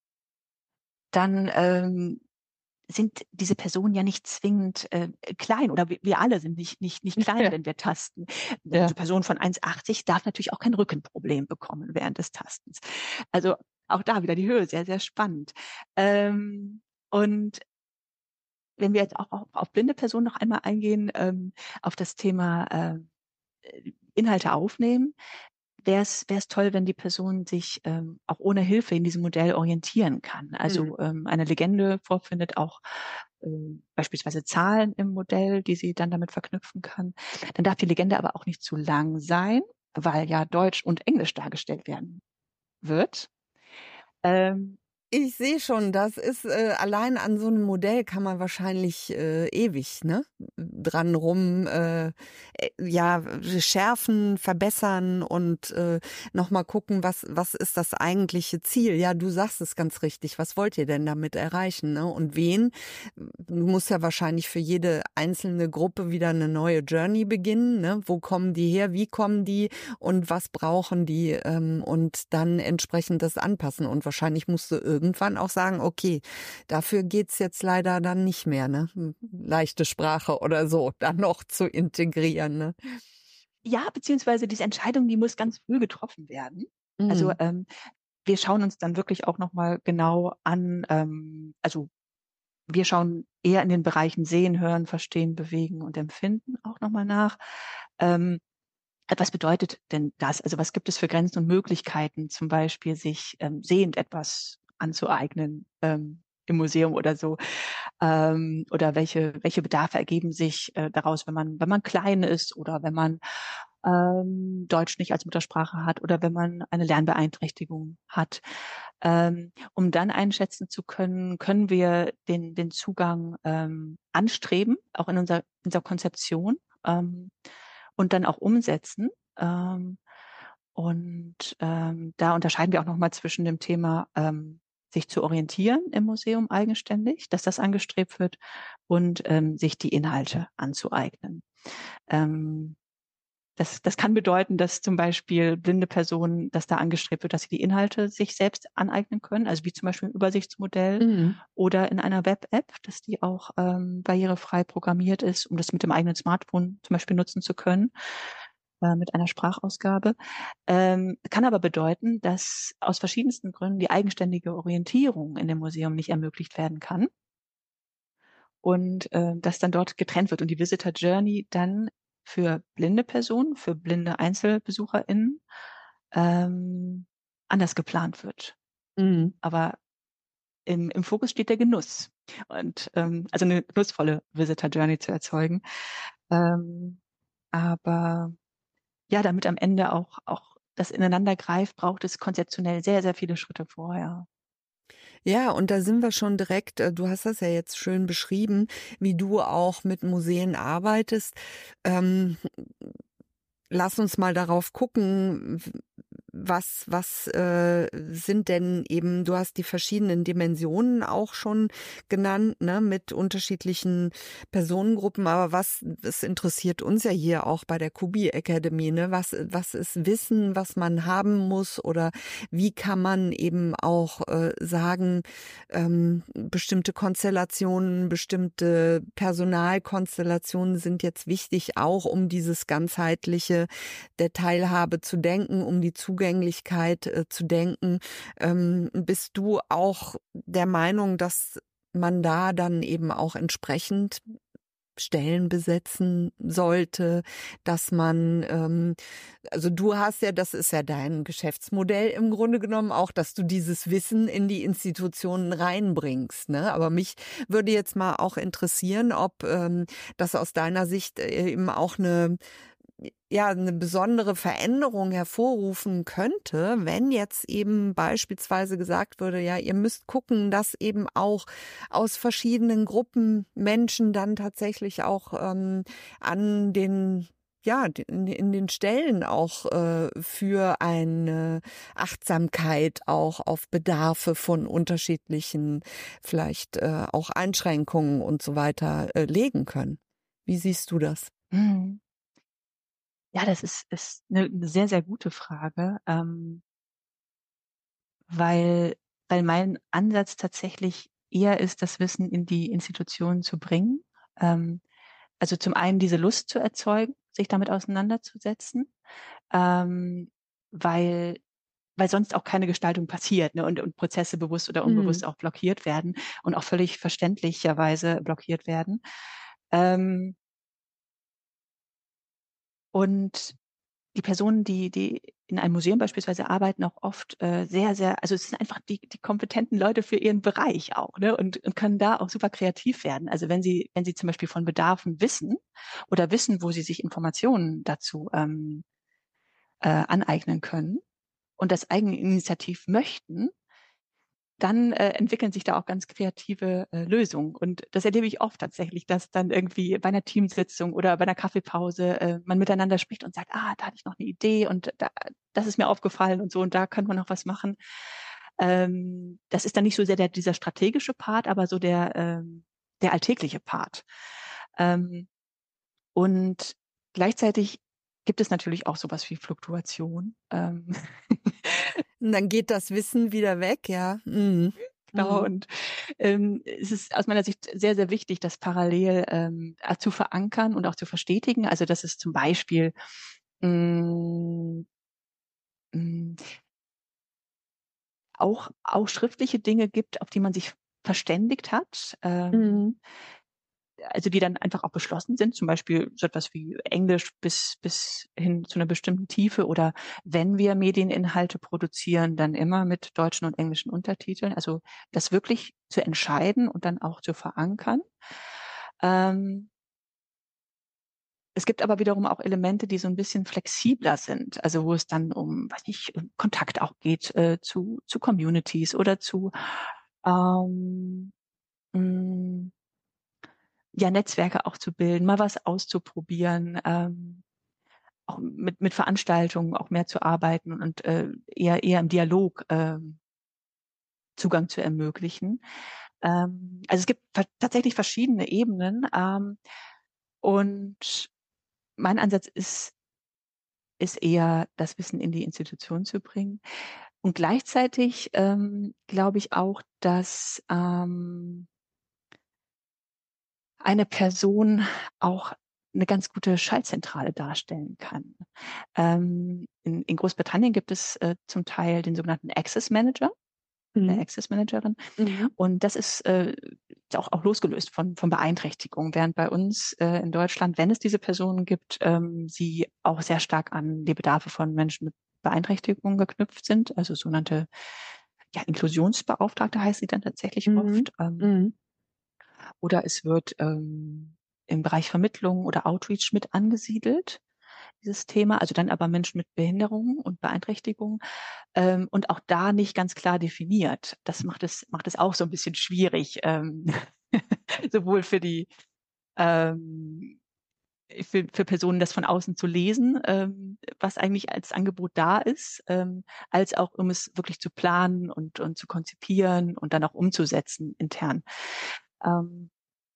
dann ähm, sind diese Personen ja nicht zwingend äh, klein oder wir, wir alle sind nicht, nicht, nicht klein, Ja. wenn wir tasten. Eine Ja. Person von eins Komma achtzig darf natürlich auch kein Rückenproblem bekommen während des Tastens. Also auch da wieder die Höhe, sehr, sehr spannend. Ähm, und wenn wir jetzt auch auf, auf blinde Personen noch einmal eingehen, ähm, auf das Thema äh, Inhalte aufnehmen, wäre es wäre es toll, wenn die Person sich ähm, auch ohne Hilfe in diesem Modell orientieren kann. Mhm. Also ähm, eine Legende vorfindet auch ähm, beispielsweise Zahlen im Modell, die sie dann damit verknüpfen kann. Dann darf die Legende aber auch nicht zu lang sein, weil ja Deutsch und Englisch dargestellt werden wird. Ähm, Ich sehe schon, das ist äh, allein an so einem Modell kann man wahrscheinlich äh, ewig, ne, dran rum, äh, äh, ja, schärfen, verbessern und äh, noch mal gucken, was was ist das eigentliche Ziel? Ja, du sagst es ganz richtig. Was wollt ihr denn damit erreichen, ne? Und wen? Du musst ja wahrscheinlich für jede einzelne Gruppe wieder eine neue Journey beginnen, ne? Wo kommen die her? Wie kommen die? Und was brauchen die? Ähm, und dann entsprechend das anpassen. Und wahrscheinlich musst du irgendwann auch sagen, okay, dafür geht's jetzt leider dann nicht mehr, ne? Leichte Sprache oder so, dann noch zu integrieren, ne? ja, beziehungsweise diese Entscheidung, die muss ganz früh getroffen werden. Also Mhm. ähm, wir schauen uns dann wirklich auch nochmal genau an, ähm, also wir schauen eher in den Bereichen Sehen, Hören, Verstehen, Bewegen und Empfinden auch nochmal nach. Ähm, was bedeutet denn das? Also was gibt es für Grenzen und Möglichkeiten, zum Beispiel sich ähm, sehend etwas anzueignen ähm, im Museum oder so? Ähm, oder welche, welche Bedarfe ergeben sich äh, daraus, wenn man, wenn man klein ist oder wenn man ähm, Deutsch nicht als Muttersprache hat oder wenn man eine Lernbeeinträchtigung hat, ähm, um dann einschätzen zu können, können wir den, den Zugang ähm, anstreben, auch in unserer, unserer Konzeption ähm, und dann auch umsetzen. Ähm, und ähm, da unterscheiden wir auch nochmal zwischen dem Thema, ähm, sich zu orientieren im Museum eigenständig, dass das angestrebt wird und ähm, sich die Inhalte anzueignen. Ähm, Das, das kann bedeuten, dass zum Beispiel blinde Personen, dass da angestrebt wird, dass sie die Inhalte sich selbst aneignen können, also wie zum Beispiel ein Übersichtsmodell Mhm. oder in einer Web-App, dass die auch ähm, barrierefrei programmiert ist, um das mit dem eigenen Smartphone zum Beispiel nutzen zu können, äh, mit einer Sprachausgabe. Ähm, kann aber bedeuten, dass aus verschiedensten Gründen die eigenständige Orientierung in dem Museum nicht ermöglicht werden kann und äh, dass dann dort getrennt wird und die Visitor Journey dann für blinde Personen, für blinde EinzelbesucherInnen ähm, anders geplant wird. Mhm. Aber im, im Fokus steht der Genuss und ähm, also eine genussvolle Visitor Journey zu erzeugen. Ähm, aber ja, damit am Ende auch auch das ineinander greift, braucht es konzeptionell sehr, sehr viele Schritte vorher. Ja, und da sind wir schon direkt, äh, du hast das ja jetzt schön beschrieben, wie du auch mit Museen arbeitest. Ähm, Lass uns mal darauf gucken, w- was, was äh, sind denn eben, du hast die verschiedenen Dimensionen auch schon genannt, ne, mit unterschiedlichen Personengruppen, aber was, es interessiert uns ja hier auch bei der Kubi Academy, ne, was, was ist Wissen, was man haben muss oder wie kann man eben auch äh, sagen, ähm, bestimmte Konstellationen, bestimmte Personalkonstellationen sind jetzt wichtig, auch um dieses ganzheitliche der Teilhabe zu denken, um die Zugänglichkeit äh, zu denken. Ähm, bist du auch der Meinung, dass man da dann eben auch entsprechend Stellen besetzen sollte, dass man, ähm, also du hast ja, das ist ja dein Geschäftsmodell im Grunde genommen auch, dass du dieses Wissen in die Institutionen reinbringst, ne? Aber mich würde jetzt mal auch interessieren, ob ähm, das aus deiner Sicht äh, eben auch eine ja, eine besondere Veränderung hervorrufen könnte, wenn jetzt eben beispielsweise gesagt würde, ja, ihr müsst gucken, dass eben auch aus verschiedenen Gruppen Menschen dann tatsächlich auch ähm, an den ja, in, in den Stellen auch äh, für eine Achtsamkeit auch auf Bedarfe von unterschiedlichen, vielleicht äh, auch Einschränkungen und so weiter äh, legen können. Wie siehst du das? Mhm. Ja, das ist ist 'ne 'ne sehr, sehr gute Frage, ähm, weil weil mein Ansatz tatsächlich eher ist, das Wissen in die Institutionen zu bringen. Ähm, also zum einen diese Lust zu erzeugen, sich damit auseinanderzusetzen, ähm, weil weil sonst auch keine Gestaltung passiert, ne, und und Prozesse bewusst oder unbewusst Mhm. auch blockiert werden und auch völlig verständlicherweise blockiert werden. Ähm, und die Personen, die die in einem Museum beispielsweise arbeiten, auch oft äh, sehr, sehr, also es sind einfach die die kompetenten Leute für ihren Bereich auch, ne, und und können da auch super kreativ werden. Also wenn sie wenn sie zum Beispiel von Bedarfen wissen oder wissen, wo sie sich Informationen dazu ähm, äh, aneignen können und das eigeninitiativ möchten, dann äh, entwickeln sich da auch ganz kreative äh, Lösungen. Und das erlebe ich oft tatsächlich, dass dann irgendwie bei einer Teamsitzung oder bei einer Kaffeepause äh, man miteinander spricht und sagt, ah, da hatte ich noch eine Idee und da, das ist mir aufgefallen und so und da könnte man noch was machen. Ähm, das ist dann nicht so sehr der, dieser strategische Part, aber so der, ähm, der alltägliche Part. Ähm, und gleichzeitig gibt es natürlich auch sowas wie Fluktuation. Ähm, Und dann geht das Wissen wieder weg, ja. Mhm. Genau, Mhm. und ähm, es ist aus meiner Sicht sehr, sehr wichtig, das parallel ähm, äh, zu verankern und auch zu verstetigen. Also dass es zum Beispiel mh, mh, auch, auch schriftliche Dinge gibt, auf die man sich verständigt hat. Ähm, Mhm. also die dann einfach auch beschlossen sind, zum Beispiel so etwas wie Englisch bis, bis hin zu einer bestimmten Tiefe oder wenn wir Medieninhalte produzieren, dann immer mit deutschen und englischen Untertiteln. Also das wirklich zu entscheiden und dann auch zu verankern. Ähm, es gibt aber wiederum auch Elemente, die so ein bisschen flexibler sind, also wo es dann um, weiß nicht, um Kontakt auch geht äh, zu, zu Communities oder zu ähm, mh, ja, Netzwerke auch zu bilden, mal was auszuprobieren, ähm, auch mit, mit Veranstaltungen auch mehr zu arbeiten und äh, eher, eher im Dialog ähm, Zugang zu ermöglichen. Ähm, also es gibt ver- tatsächlich verschiedene Ebenen ähm, und mein Ansatz ist ist eher das Wissen in die Institution zu bringen. Und gleichzeitig ähm, glaube ich auch, dass ähm, eine Person auch eine ganz gute Schaltzentrale darstellen kann. Ähm, in, in Großbritannien gibt es äh, zum Teil den sogenannten Access Manager, eine Mhm. Access Managerin. Mhm. Und das ist äh, auch, auch losgelöst von, von Beeinträchtigungen, während bei uns äh, in Deutschland, wenn es diese Personen gibt, ähm, sie auch sehr stark an die Bedarfe von Menschen mit Beeinträchtigungen geknüpft sind, also sogenannte ja, Inklusionsbeauftragte heißt sie dann tatsächlich Mhm. oft. Ähm, Mhm. oder es wird ähm, im Bereich Vermittlung oder Outreach mit angesiedelt, dieses Thema, also dann aber Menschen mit Behinderungen und Beeinträchtigungen ähm, und auch da nicht ganz klar definiert. Das macht es, macht es auch so ein bisschen schwierig, ähm, sowohl für die ähm, für, für Personen das von außen zu lesen, ähm, was eigentlich als Angebot da ist, ähm, als auch um es wirklich zu planen und, und zu konzipieren und dann auch umzusetzen intern. Ähm,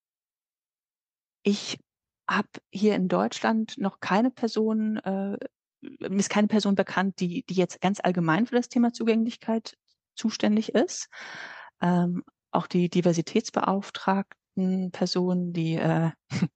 ich habe hier in Deutschland noch keine Person, äh, mir ist keine Person bekannt, die, die jetzt ganz allgemein für das Thema Zugänglichkeit zuständig ist. Ähm, auch die Diversitätsbeauftragten Personen, die, äh,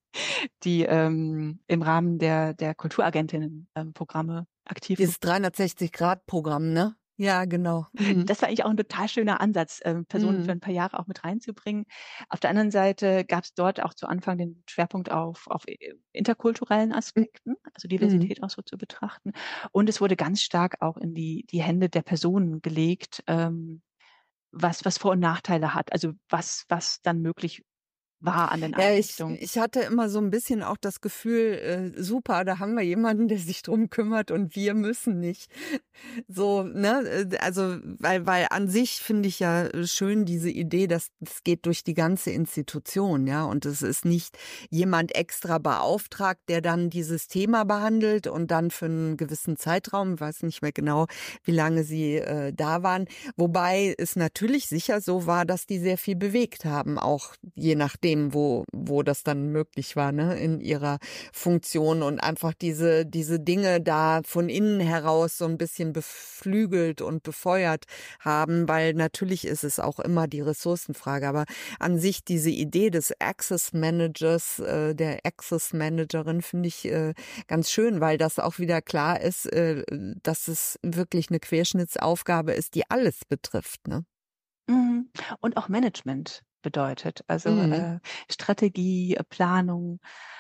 die ähm, im Rahmen der, der Kulturagentinnen-Programme aktiv sind. Dieses dreihundertsechzig-Grad-Programm, ne? Ja, genau. Mhm. Das war eigentlich auch ein total schöner Ansatz, ähm, Personen für Mhm. ein paar Jahre auch mit reinzubringen. Auf der anderen Seite gab es dort auch zu Anfang den Schwerpunkt auf, auf äh, interkulturellen Aspekten, also Mhm. Diversität auch so zu betrachten. Und es wurde ganz stark auch in die, die Hände der Personen gelegt, ähm, was, was Vor- und Nachteile hat, also was, was dann möglich war an den Ja, ich, Einrichtungen. ich hatte immer so ein bisschen auch das Gefühl, äh, super, da haben wir jemanden, der sich drum kümmert und wir müssen nicht. So, ne, äh, also, weil, weil an sich finde ich ja schön diese Idee, dass es geht durch die ganze Institution, ja, und es ist nicht jemand extra beauftragt, der dann dieses Thema behandelt und dann für einen gewissen Zeitraum, weiß nicht mehr genau, wie lange sie äh, da waren, wobei es natürlich sicher so war, dass die sehr viel bewegt haben, auch je nachdem, wo, wo das dann möglich war, ne, in ihrer Funktion und einfach diese, diese Dinge da von innen heraus so ein bisschen beflügelt und befeuert haben, weil natürlich ist es auch immer die Ressourcenfrage, aber an sich diese Idee des Access Managers, äh, der Access Managerin finde ich äh, ganz schön, weil das auch wieder klar ist, äh, dass es wirklich eine Querschnittsaufgabe ist, die alles betrifft, ne? Mhm. Und auch Management bedeutet, also Mhm. äh, Strategie, äh, Planung,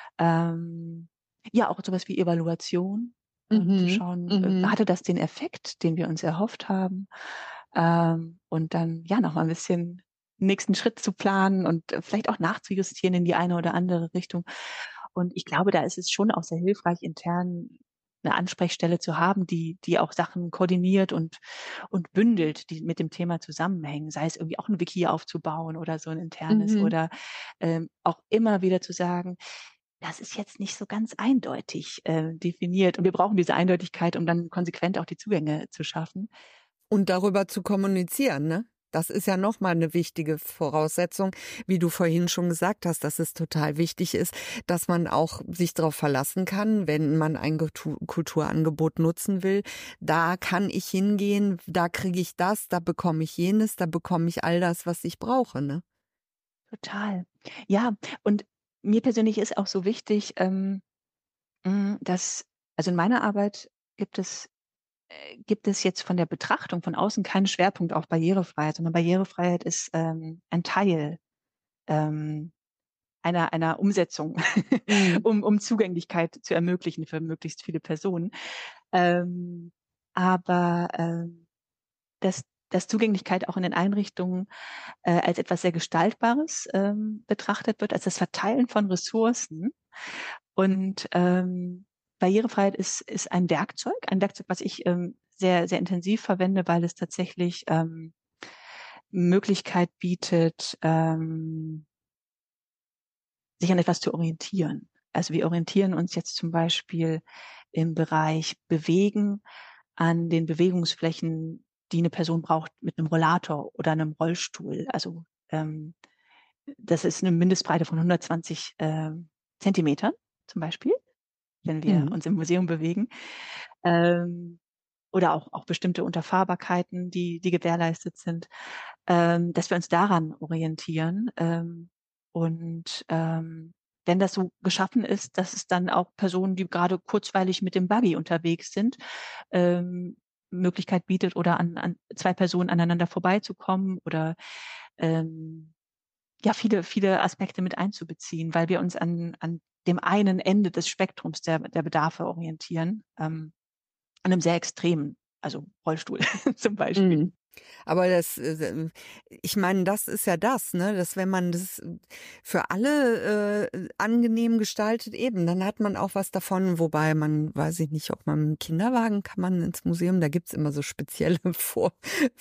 ähm, ja auch sowas wie Evaluation, ähm, zu Mhm. schauen, äh, Mhm. hatte das den Effekt, den wir uns erhofft haben, ähm, und dann ja noch mal ein bisschen nächsten Schritt zu planen und äh, vielleicht auch nachzujustieren in die eine oder andere Richtung. Und ich glaube, da ist es schon auch sehr hilfreich, intern eine Ansprechstelle zu haben, die, die auch Sachen koordiniert und, und bündelt, die mit dem Thema zusammenhängen. Sei es irgendwie auch ein Wiki aufzubauen oder so ein internes Mhm. oder ähm, auch immer wieder zu sagen, das ist jetzt nicht so ganz eindeutig äh, definiert. Und wir brauchen diese Eindeutigkeit, um dann konsequent auch die Zugänge zu schaffen. Und darüber zu kommunizieren, ne? Das ist ja nochmal eine wichtige Voraussetzung, wie du vorhin schon gesagt hast, dass es total wichtig ist, dass man auch sich darauf verlassen kann, wenn man ein Kultu- Kulturangebot nutzen will. Da kann ich hingehen, da kriege ich das, da bekomme ich jenes, da bekomme ich all das, was ich brauche, ne? Total. Ja, und mir persönlich ist auch so wichtig, ähm, mh, dass, also in meiner Arbeit gibt es äh, gibt es jetzt von der Betrachtung von außen keinen Schwerpunkt auf Barrierefreiheit, sondern Barrierefreiheit ist ähm, ein Teil ähm, einer, einer Umsetzung, Mhm. um, um Zugänglichkeit zu ermöglichen für möglichst viele Personen. Ähm, aber ähm, dass, dass Zugänglichkeit auch in den Einrichtungen äh, als etwas sehr Gestaltbares ähm, betrachtet wird, als das Verteilen von Ressourcen. Und ähm, Barrierefreiheit ist, ist ein Werkzeug, ein Werkzeug, was ich ähm, sehr, sehr intensiv verwende, weil es tatsächlich ähm, Möglichkeit bietet, ähm, sich an etwas zu orientieren. Also wir orientieren uns jetzt zum Beispiel im Bereich Bewegen an den Bewegungsflächen, die eine Person braucht mit einem Rollator oder einem Rollstuhl. Also ähm, das ist eine Mindestbreite von hundertzwanzig ähm, Zentimetern zum Beispiel. wenn wir Mhm. uns im Museum bewegen. Ähm, oder auch, auch bestimmte Unterfahrbarkeiten, die, die gewährleistet sind, ähm, dass wir uns daran orientieren. Ähm, und ähm, wenn das so geschaffen ist, dass es dann auch Personen, die gerade kurzweilig mit dem Buggy unterwegs sind, ähm, Möglichkeit bietet oder an, an zwei Personen aneinander vorbeizukommen oder ähm, ja, viele, viele Aspekte mit einzubeziehen, weil wir uns an, an dem einen Ende des Spektrums der, der Bedarfe orientieren, ähm, an einem sehr extremen, also Rollstuhl zum Beispiel. Mhm. Aber das, äh, ich meine, das ist ja das, ne, dass wenn man das für alle äh, angenehm gestaltet, eben, dann hat man auch was davon, wobei man, weiß ich nicht, ob man mit einem Kinderwagen kann man ins Museum, da gibt's immer so spezielle Vor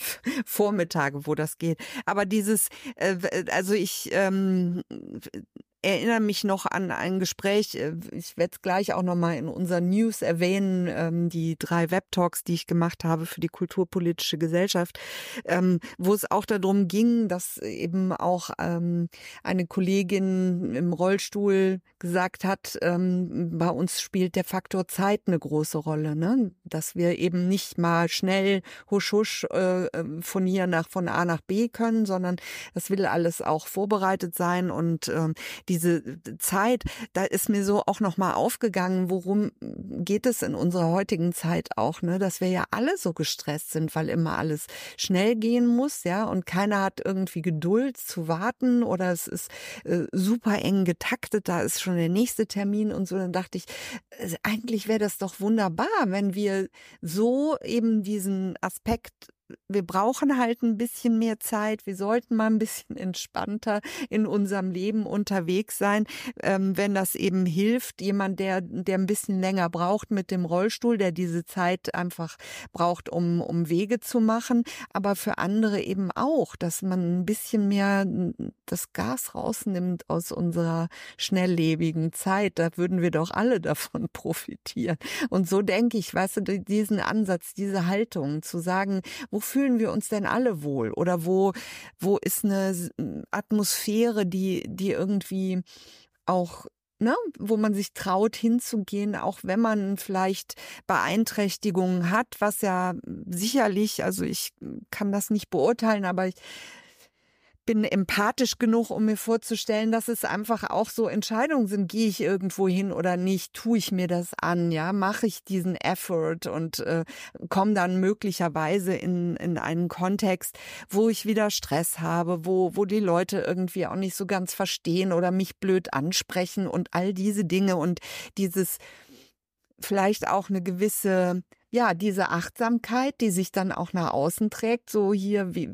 Vormittage, wo das geht. Aber dieses, äh, also ich ähm, erinnere mich noch an ein Gespräch, äh, ich werde es gleich auch nochmal in unseren News erwähnen, ähm, die drei Webtalks, die ich gemacht habe für die Kulturpolitische Gesellschaft, ähm, wo es auch darum ging, dass eben auch ähm, eine Kollegin im Rollstuhl gesagt hat, ähm, bei uns spielt der Faktor Zeit eine große Rolle, ne? Dass wir eben nicht mal schnell husch husch äh, von hier nach von A nach B können, sondern das will alles auch vorbereitet sein und ähm, diese Zeit, da ist mir so auch noch mal aufgegangen, worum geht es in unserer heutigen Zeit auch, ne, dass wir ja alle so gestresst sind, weil immer alles schnell gehen muss, ja, und keiner hat irgendwie Geduld zu warten oder es ist äh, super eng getaktet, da ist schon der nächste Termin und so, dann dachte ich, äh, eigentlich wäre das doch wunderbar, wenn wir so eben diesen Aspekt, wir brauchen halt ein bisschen mehr Zeit. Wir sollten mal ein bisschen entspannter in unserem Leben unterwegs sein, ähm, wenn das eben hilft. Jemand, der, der ein bisschen länger braucht mit dem Rollstuhl, der diese Zeit einfach braucht, um, um Wege zu machen. Aber für andere eben auch, dass man ein bisschen mehr das Gas rausnimmt aus unserer schnelllebigen Zeit. Da würden wir doch alle davon profitieren. Und so denke ich, weißt du, diesen Ansatz, diese Haltung zu sagen, wo fühlen wir uns denn alle wohl? Oder wo, wo ist eine Atmosphäre, die, die irgendwie auch, ne, wo man sich traut hinzugehen, auch wenn man vielleicht Beeinträchtigungen hat, was ja sicherlich, also ich kann das nicht beurteilen, aber ich bin empathisch genug, um mir vorzustellen, dass es einfach auch so Entscheidungen sind, gehe ich irgendwo hin oder nicht, tue ich mir das an, ja, mache ich diesen Effort und äh, komme dann möglicherweise in, in einen Kontext, wo ich wieder Stress habe, wo, wo die Leute irgendwie auch nicht so ganz verstehen oder mich blöd ansprechen und all diese Dinge und dieses vielleicht auch eine gewisse, ja, diese Achtsamkeit, die sich dann auch nach außen trägt, so hier, wie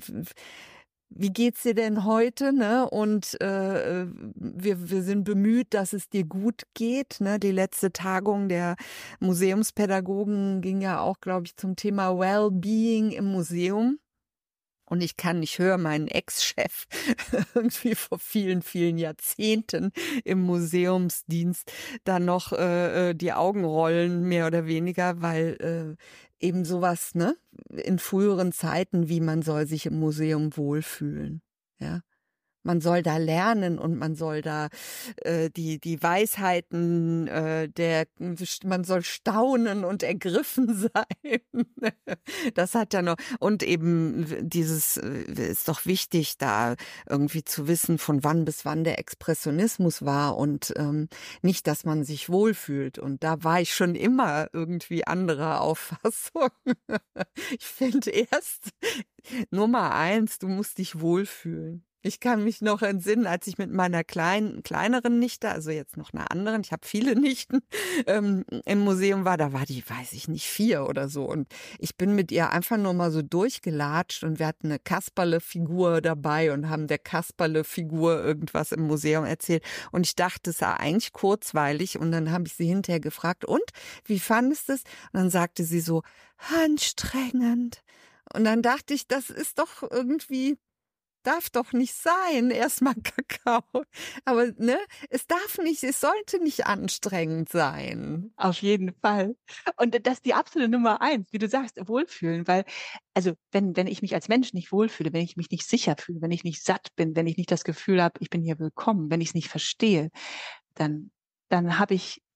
Wie geht's dir denn heute, ne? Und äh, wir, wir sind bemüht, dass es dir gut geht, ne? Die letzte Tagung der Museumspädagogen ging ja auch, glaube ich, zum Thema Wellbeing im Museum. Und ich kann, ich höre meinen Ex-Chef irgendwie vor vielen, vielen Jahrzehnten im Museumsdienst da noch äh, die Augen rollen, mehr oder weniger, weil äh, eben sowas, ne, in früheren Zeiten, wie man soll sich im Museum wohlfühlen, ja. Man soll da lernen und man soll da äh, die die Weisheiten äh, der man soll staunen und ergriffen sein. Das hat ja noch und eben dieses äh, ist doch wichtig, da irgendwie zu wissen, von wann bis wann der Expressionismus war und ähm, nicht, dass man sich wohlfühlt. Und da war ich schon immer irgendwie anderer Auffassung. Ich finde erst Nummer eins, du musst dich wohlfühlen. Ich kann mich noch entsinnen, als ich mit meiner kleinen, kleineren Nichte, also jetzt noch einer anderen, ich habe viele Nichten, ähm, im Museum war, da war die, weiß ich nicht, vier oder so. Und ich bin mit ihr einfach nur mal so durchgelatscht und wir hatten eine Kasperle-Figur dabei und haben der Kasperle-Figur irgendwas im Museum erzählt. Und ich dachte, es war eigentlich kurzweilig. Und dann habe ich sie hinterher gefragt, und, wie fandest du es? Und dann sagte sie so, anstrengend. Und dann dachte ich, das ist doch irgendwie, darf doch nicht sein, erstmal Kakao. Aber ne, es darf nicht, es sollte nicht anstrengend sein. Auf jeden Fall. Und das ist die absolute Nummer eins, wie du sagst, wohlfühlen, weil, also wenn, wenn ich mich als Mensch nicht wohlfühle, wenn ich mich nicht sicher fühle, wenn ich nicht satt bin, wenn ich nicht das Gefühl habe, ich bin hier willkommen, wenn ich es nicht verstehe, dann, dann habe ich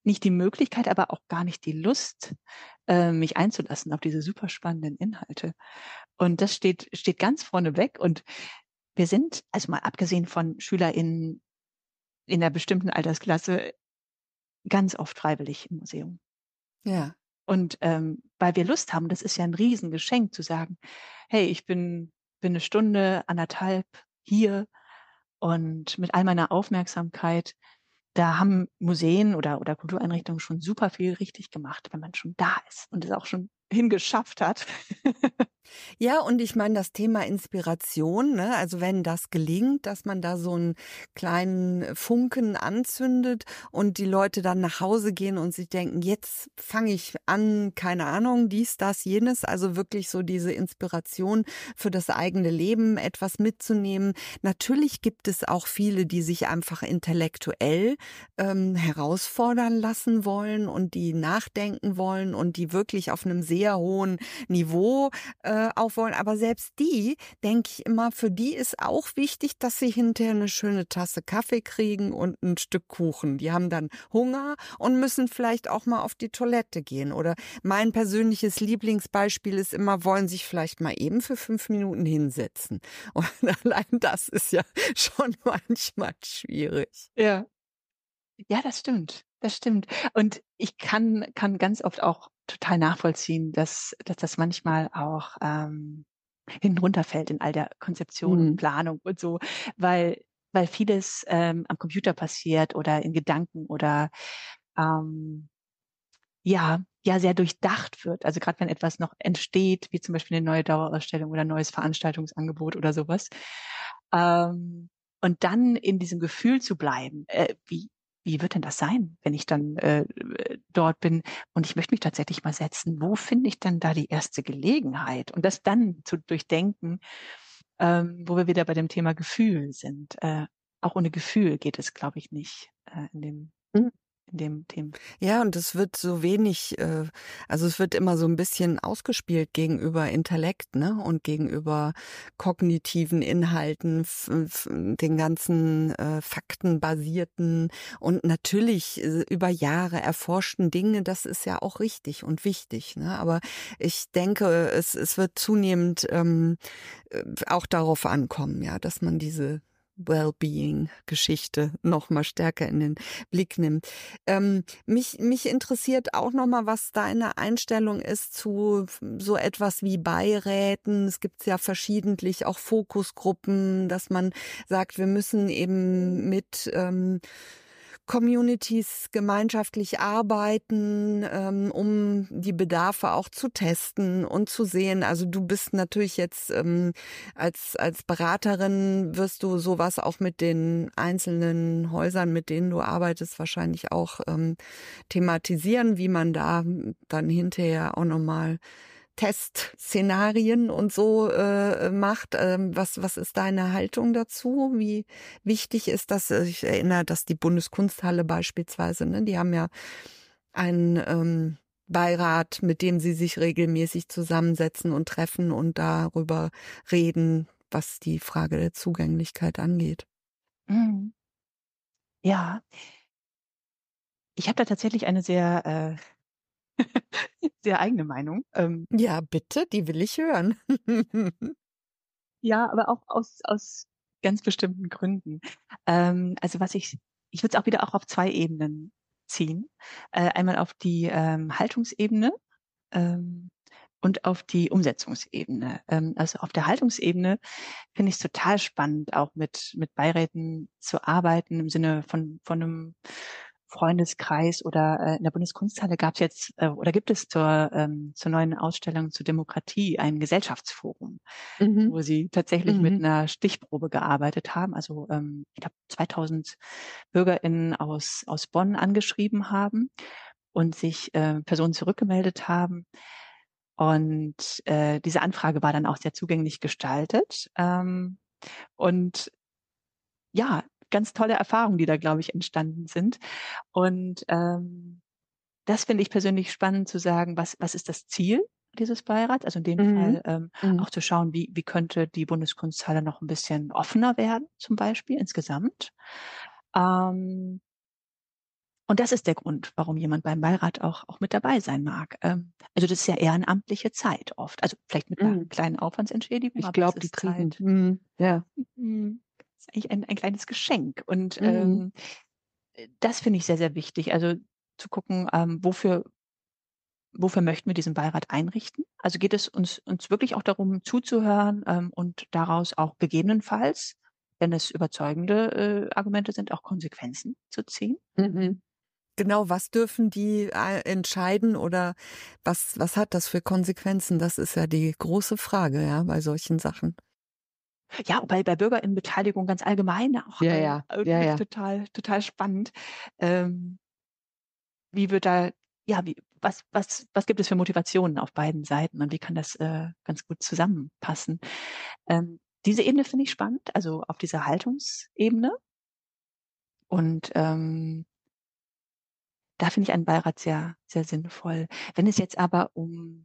nicht die Möglichkeit, aber auch gar nicht die Lust, äh, mich einzulassen auf diese super spannenden Inhalte. Und das steht, steht ganz vorne weg. Und wir sind, also mal abgesehen von SchülerInnen in einer bestimmten Altersklasse, ganz oft freiwillig im Museum. Ja. Und ähm, weil wir Lust haben, das ist ja ein Riesengeschenk zu sagen, hey, ich bin, bin eine Stunde, anderthalb hier und mit all meiner Aufmerksamkeit, da haben Museen oder, oder Kultureinrichtungen schon super viel richtig gemacht, wenn man schon da ist und es auch schon hingeschafft hat. Ja, und ich meine, das Thema Inspiration, ne? Also wenn das gelingt, dass man da so einen kleinen Funken anzündet und die Leute dann nach Hause gehen und sich denken, jetzt fange ich an, keine Ahnung, dies, das, jenes, also wirklich so diese Inspiration für das eigene Leben etwas mitzunehmen. Natürlich gibt es auch viele, die sich einfach intellektuell ähm, herausfordern lassen wollen und die nachdenken wollen und die wirklich auf einem sehr hohen Niveau äh, auch wollen. Aber selbst die, denke ich immer, für die ist auch wichtig, dass sie hinterher eine schöne Tasse Kaffee kriegen und ein Stück Kuchen. Die haben dann Hunger und müssen vielleicht auch mal auf die Toilette gehen. Oder mein persönliches Lieblingsbeispiel ist immer, wollen sich vielleicht mal eben für fünf Minuten hinsetzen. Und allein das ist ja schon manchmal schwierig. Ja. Ja, das stimmt. Das stimmt. Und ich kann, kann ganz oft auch total nachvollziehen, dass, dass das manchmal auch ähm, hinten runterfällt in all der Konzeption und Mhm. Planung und so, weil, weil vieles ähm, am Computer passiert oder in Gedanken oder ähm, ja, ja sehr durchdacht wird. Also gerade wenn etwas noch entsteht, wie zum Beispiel eine neue Dauerausstellung oder ein neues Veranstaltungsangebot oder sowas. Ähm, und dann in diesem Gefühl zu bleiben, äh, wie, wie wird denn das sein, wenn ich dann äh, dort bin und ich möchte mich tatsächlich mal setzen, wo finde ich denn da die erste Gelegenheit? Und das dann zu durchdenken, ähm, wo wir wieder bei dem Thema Gefühl sind. Äh, auch ohne Gefühl geht es, glaube ich, nicht äh, in dem, in dem Thema. Ja, und es wird so wenig, äh, also es wird immer so ein bisschen ausgespielt gegenüber Intellekt, ne, und gegenüber kognitiven Inhalten, f f den ganzen, äh, faktenbasierten und natürlich, äh, über Jahre erforschten Dinge. Das ist ja auch richtig und wichtig, ne? Aber ich denke, es es wird zunehmend, ähm, äh, auch darauf ankommen, ja, dass man diese Wellbeing-Geschichte noch mal stärker in den Blick nimmt. Ähm, mich, mich interessiert auch noch mal, was deine Einstellung ist zu so etwas wie Beiräten. Es gibt ja verschiedentlich auch Fokusgruppen, dass man sagt, wir müssen eben mit ähm, Communities gemeinschaftlich arbeiten, ähm, um die Bedarfe auch zu testen und zu sehen. Also du bist natürlich jetzt ähm, als, als Beraterin wirst du sowas auch mit den einzelnen Häusern, mit denen du arbeitest, wahrscheinlich auch ähm, thematisieren, wie man da dann hinterher auch nochmal Testszenarien und so äh, macht. Ähm, was, was ist deine Haltung dazu? Wie wichtig ist das? Ich erinnere, dass die Bundeskunsthalle beispielsweise, ne, die haben ja einen ähm, Beirat, mit dem sie sich regelmäßig zusammensetzen und treffen und darüber reden, was die Frage der Zugänglichkeit angeht. Mhm. Ja, ich habe da tatsächlich eine sehr, äh, sehr eigene Meinung. Ähm, Ja, bitte, die will ich hören. ja, aber auch aus, aus ganz bestimmten Gründen. Ähm, also was ich, ich würde es auch wieder auch auf zwei Ebenen ziehen. Äh, einmal auf die ähm, Haltungsebene ähm, und auf die Umsetzungsebene. Ähm, also auf der Haltungsebene finde ich es total spannend, auch mit, mit Beiräten zu arbeiten im Sinne von, von einem Freundeskreis oder äh, in der Bundeskunsthalle gab es jetzt äh, oder gibt es zur, ähm, zur neuen Ausstellung zur Demokratie ein Gesellschaftsforum, Mhm. wo sie tatsächlich mit Mhm. einer Stichprobe gearbeitet haben. Also ähm, ich glaube zweitausend BürgerInnen aus, aus Bonn angeschrieben haben und sich äh, Personen zurückgemeldet haben. Und äh, diese Anfrage war dann auch sehr zugänglich gestaltet. Ähm, und ja, ganz tolle Erfahrungen, die da, glaube ich, entstanden sind. Und ähm, das finde ich persönlich spannend zu sagen, was, was ist das Ziel dieses Beirats? Also in dem Mhm. Fall ähm, Mhm. auch zu schauen, wie, wie könnte die Bundeskunsthalle noch ein bisschen offener werden, zum Beispiel insgesamt. Ähm, Und das ist der Grund, warum jemand beim Beirat auch, auch mit dabei sein mag. Ähm, also das ist ja ehrenamtliche Zeit oft. Also vielleicht mit einer Mhm. kleinen Aufwandsentschädigung, Ich aber glaube, es die ist kriegen, Zeit. mhm. ja. Mhm. Das ist eigentlich ein, ein kleines Geschenk. Und Mhm. ähm, das finde ich sehr, sehr wichtig. Also zu gucken, ähm, wofür, wofür möchten wir diesen Beirat einrichten? Also geht es uns, uns wirklich auch darum, zuzuhören ähm, und daraus auch gegebenenfalls, wenn es überzeugende äh, Argumente sind, auch Konsequenzen zu ziehen? Mhm. Genau, was dürfen die äh, entscheiden oder was, was hat das für Konsequenzen? Das ist ja die große Frage, ja, bei solchen Sachen. Ja, bei, bei BürgerInnenbeteiligung ganz allgemein auch Ja, äh, ja, äh, ja, ja. total, total spannend. Ähm, wie wird da, ja, wie, was, was, was gibt es für Motivationen auf beiden Seiten und wie kann das äh, ganz gut zusammenpassen? Ähm, diese Ebene finde ich spannend, also auf dieser Haltungsebene. Und ähm, da finde ich einen Beirat sehr, sehr sinnvoll. Wenn es jetzt aber um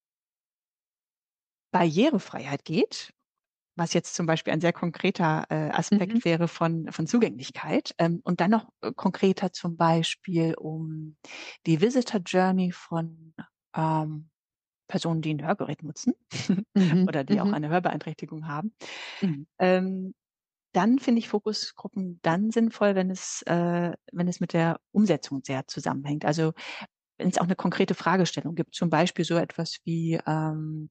Barrierefreiheit geht, was jetzt zum Beispiel ein sehr konkreter äh, Mhm. Aspekt wäre von, von Zugänglichkeit. Ähm, und dann noch äh, konkreter zum Beispiel um die Visitor Journey von ähm, Personen, die ein Hörgerät nutzen Mhm. oder die auch Mhm. eine Hörbeeinträchtigung haben. Mhm. Ähm, dann finde ich Fokusgruppen dann sinnvoll, wenn es, äh, wenn es mit der Umsetzung sehr zusammenhängt. Also wenn es auch eine konkrete Fragestellung gibt, zum Beispiel so etwas wie, ähm,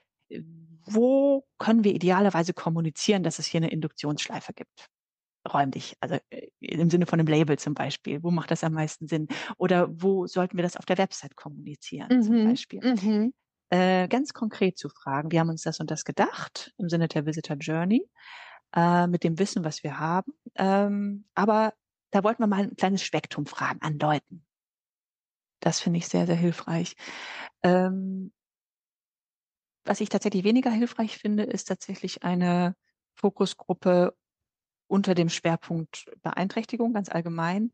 wo können wir idealerweise kommunizieren, dass es hier eine Induktionsschleife gibt? Räumlich, also äh, im Sinne von einem Label zum Beispiel. Wo macht das am meisten Sinn? Oder wo sollten wir das auf der Website kommunizieren zum Mhm. Beispiel? Mhm. Äh, ganz konkret zu fragen, wir haben uns das und das gedacht im Sinne der Visitor Journey, äh, mit dem Wissen, was wir haben. Ähm, aber da wollten wir mal ein kleines Spektrum fragen an Leuten. Das finde ich sehr, sehr hilfreich. Ähm, was ich tatsächlich weniger hilfreich finde, ist tatsächlich eine Fokusgruppe unter dem Schwerpunkt Beeinträchtigung ganz allgemein,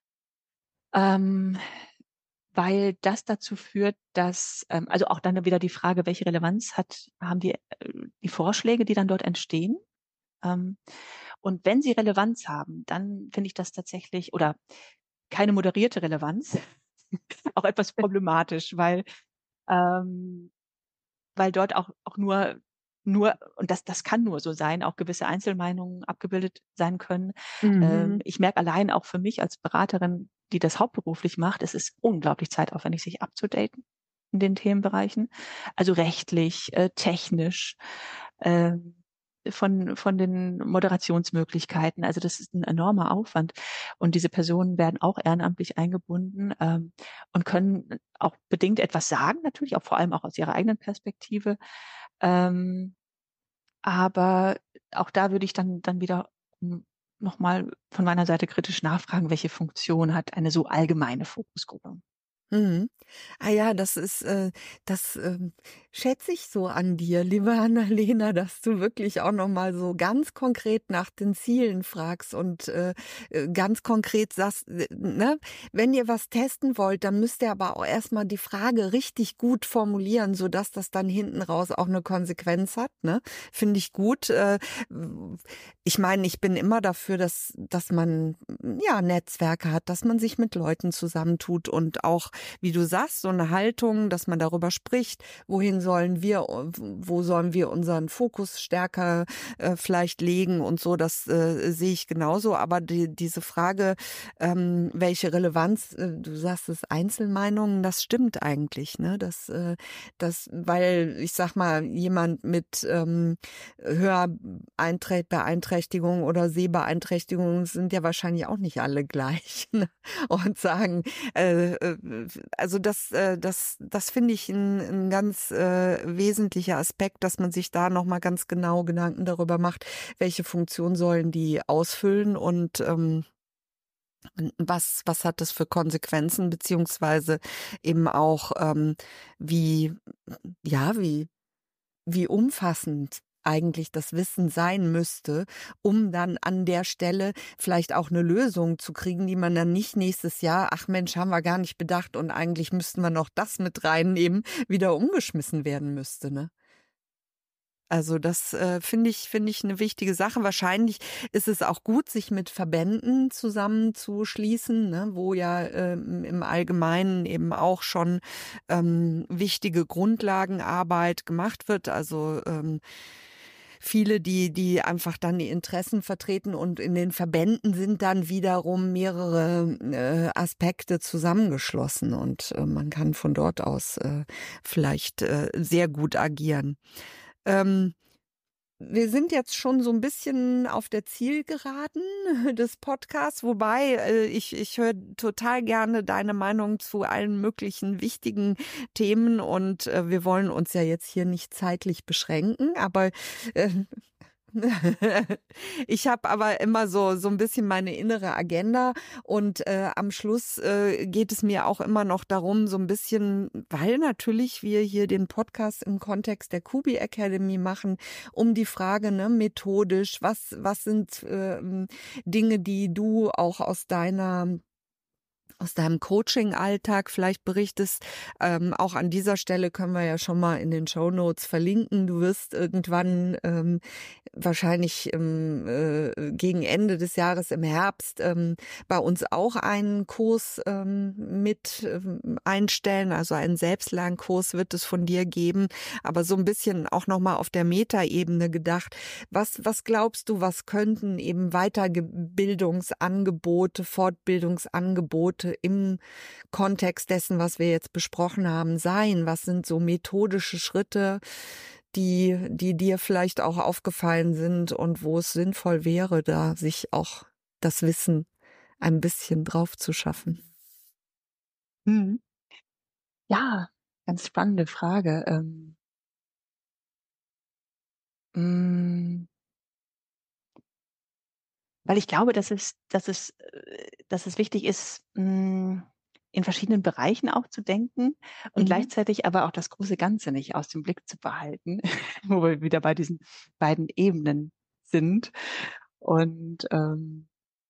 ähm, weil das dazu führt, dass, ähm, also auch dann wieder die Frage, welche Relevanz hat, haben die, äh, die Vorschläge, die dann dort entstehen. Ähm, und wenn sie Relevanz haben, dann finde ich das tatsächlich, oder keine moderierte Relevanz, auch etwas problematisch, weil ähm, weil dort auch, auch nur, nur, und das, das kann nur so sein, auch gewisse Einzelmeinungen abgebildet sein können. Ähm, Mhm. ich merke allein auch für mich als Beraterin, die das hauptberuflich macht, es ist unglaublich zeitaufwendig, sich abzudaten in den Themenbereichen. Also rechtlich, äh, technisch, ähm, von, von den Moderationsmöglichkeiten. Also das ist ein enormer Aufwand. Und diese Personen werden auch ehrenamtlich eingebunden ähm, und können auch bedingt etwas sagen, natürlich auch vor allem auch aus ihrer eigenen Perspektive. Ähm, aber auch da würde ich dann, dann wieder nochmal von meiner Seite kritisch nachfragen, welche Funktion hat eine so allgemeine Fokusgruppe? Mhm. Ah ja, das ist, äh, das ähm, schätze ich so an dir, liebe Annalena, dass du wirklich auch noch mal so ganz konkret nach den Zielen fragst und äh, äh, ganz konkret sagst, äh, ne, wenn ihr was testen wollt, dann müsst ihr aber auch erstmal die Frage richtig gut formulieren, sodass das dann hinten raus auch eine Konsequenz hat, ne? Finde ich gut. Äh, ich meine, ich bin immer dafür, dass, dass man ja Netzwerke hat, dass man sich mit Leuten zusammentut und auch, wie du sagst, so eine Haltung, dass man darüber spricht, wohin sollen wir, wo sollen wir unseren Fokus stärker äh, vielleicht legen und so, das äh, sehe ich genauso. Aber die, diese Frage, ähm, welche Relevanz, äh, du sagst es Einzelmeinungen, das stimmt eigentlich, ne? Das, äh, das, weil ich sag mal, jemand mit ähm, Hörbeeinträchtigung oder Sehbeeinträchtigung sind ja wahrscheinlich auch nicht alle gleich, ne? Und sagen, äh, also das, äh, das, das finde ich ein, ein ganz äh, wesentlicher Aspekt, dass man sich da nochmal ganz genau Gedanken darüber macht, welche Funktion sollen die ausfüllen und ähm, was, was hat das für Konsequenzen, beziehungsweise eben auch ähm, wie, ja, wie wie umfassend eigentlich das Wissen sein müsste, um dann an der Stelle vielleicht auch eine Lösung zu kriegen, die man dann nicht nächstes Jahr, ach Mensch, haben wir gar nicht bedacht und eigentlich müssten wir noch das mit reinnehmen, wieder umgeschmissen werden müsste, ne? Also das äh, finde ich, finde ich eine wichtige Sache. Wahrscheinlich ist es auch gut, sich mit Verbänden zusammenzuschließen, ne, wo ja ähm, im Allgemeinen eben auch schon ähm, wichtige Grundlagenarbeit gemacht wird. Also ähm, viele, die, die einfach dann die Interessen vertreten, und in den Verbänden sind dann wiederum mehrere äh, Aspekte zusammengeschlossen, und äh, man kann von dort aus äh, vielleicht äh, sehr gut agieren. Ähm, Wir sind jetzt schon so ein bisschen auf der Zielgeraden des Podcasts, wobei äh, ich, ich höre total gerne deine Meinung zu allen möglichen wichtigen Themen, und äh, wir wollen uns ja jetzt hier nicht zeitlich beschränken, aber äh, ich habe aber immer so so ein bisschen meine innere Agenda, und äh, am Schluss äh, geht es mir auch immer noch darum, so ein bisschen, weil natürlich wir hier den Podcast im Kontext der Kubi Academy machen, um die Frage, ne, methodisch, was was sind äh, Dinge, die du auch aus deiner aus deinem Coaching-Alltag vielleicht berichtest. Ähm, auch an dieser Stelle können wir ja schon mal in den Shownotes verlinken. Du wirst irgendwann ähm, wahrscheinlich ähm, äh, gegen Ende des Jahres im Herbst ähm, bei uns auch einen Kurs ähm, mit ähm, einstellen. Also einen Selbstlernkurs wird es von dir geben. Aber so ein bisschen auch nochmal auf der Metaebene gedacht. Was, was glaubst du, was könnten eben Weiterbildungsangebote, Fortbildungsangebote im Kontext dessen, was wir jetzt besprochen haben, sein? Was sind so methodische Schritte, die, die dir vielleicht auch aufgefallen sind, und wo es sinnvoll wäre, da sich auch das Wissen ein bisschen drauf zu schaffen? Mhm. Ja, ganz spannende Frage. Ähm, mh, weil ich glaube, dass es, dass es, äh, dass es wichtig ist, mh, in verschiedenen Bereichen auch zu denken und Mhm. gleichzeitig aber auch das große Ganze nicht aus dem Blick zu behalten, wo wir wieder bei diesen beiden Ebenen sind. Und ähm,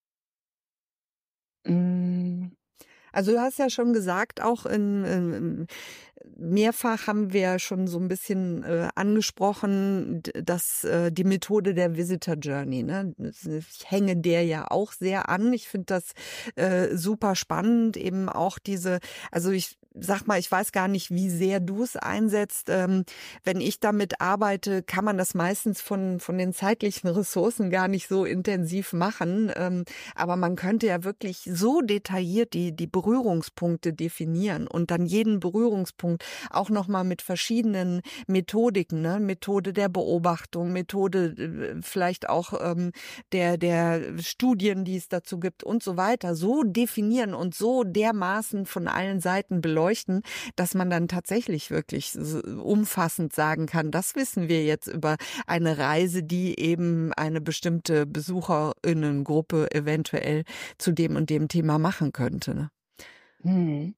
mh, Also du hast ja schon gesagt, auch in, in mehrfach haben wir schon so ein bisschen äh, angesprochen, d- dass äh, die Methode der Visitor Journey, ne? Ich hänge der ja auch sehr an. Ich finde das äh, super spannend, eben auch diese, also ich sag mal, ich weiß gar nicht, wie sehr du es einsetzt. Ähm, wenn ich damit arbeite, kann man das meistens von, von den zeitlichen Ressourcen gar nicht so intensiv machen. Ähm, aber man könnte ja wirklich so detailliert die, die Berührungspunkte definieren und dann jeden Berührungspunkt auch nochmal mit verschiedenen Methodiken, ne? Methode der Beobachtung, Methode äh, vielleicht auch ähm, der, der Studien, die es dazu gibt und so weiter, so definieren und so dermaßen von allen Seiten beleuchten, dass man dann tatsächlich wirklich so umfassend sagen kann, das wissen wir jetzt über eine Reise, die eben eine bestimmte Besucherinnengruppe eventuell zu dem und dem Thema machen könnte. Ne? hm.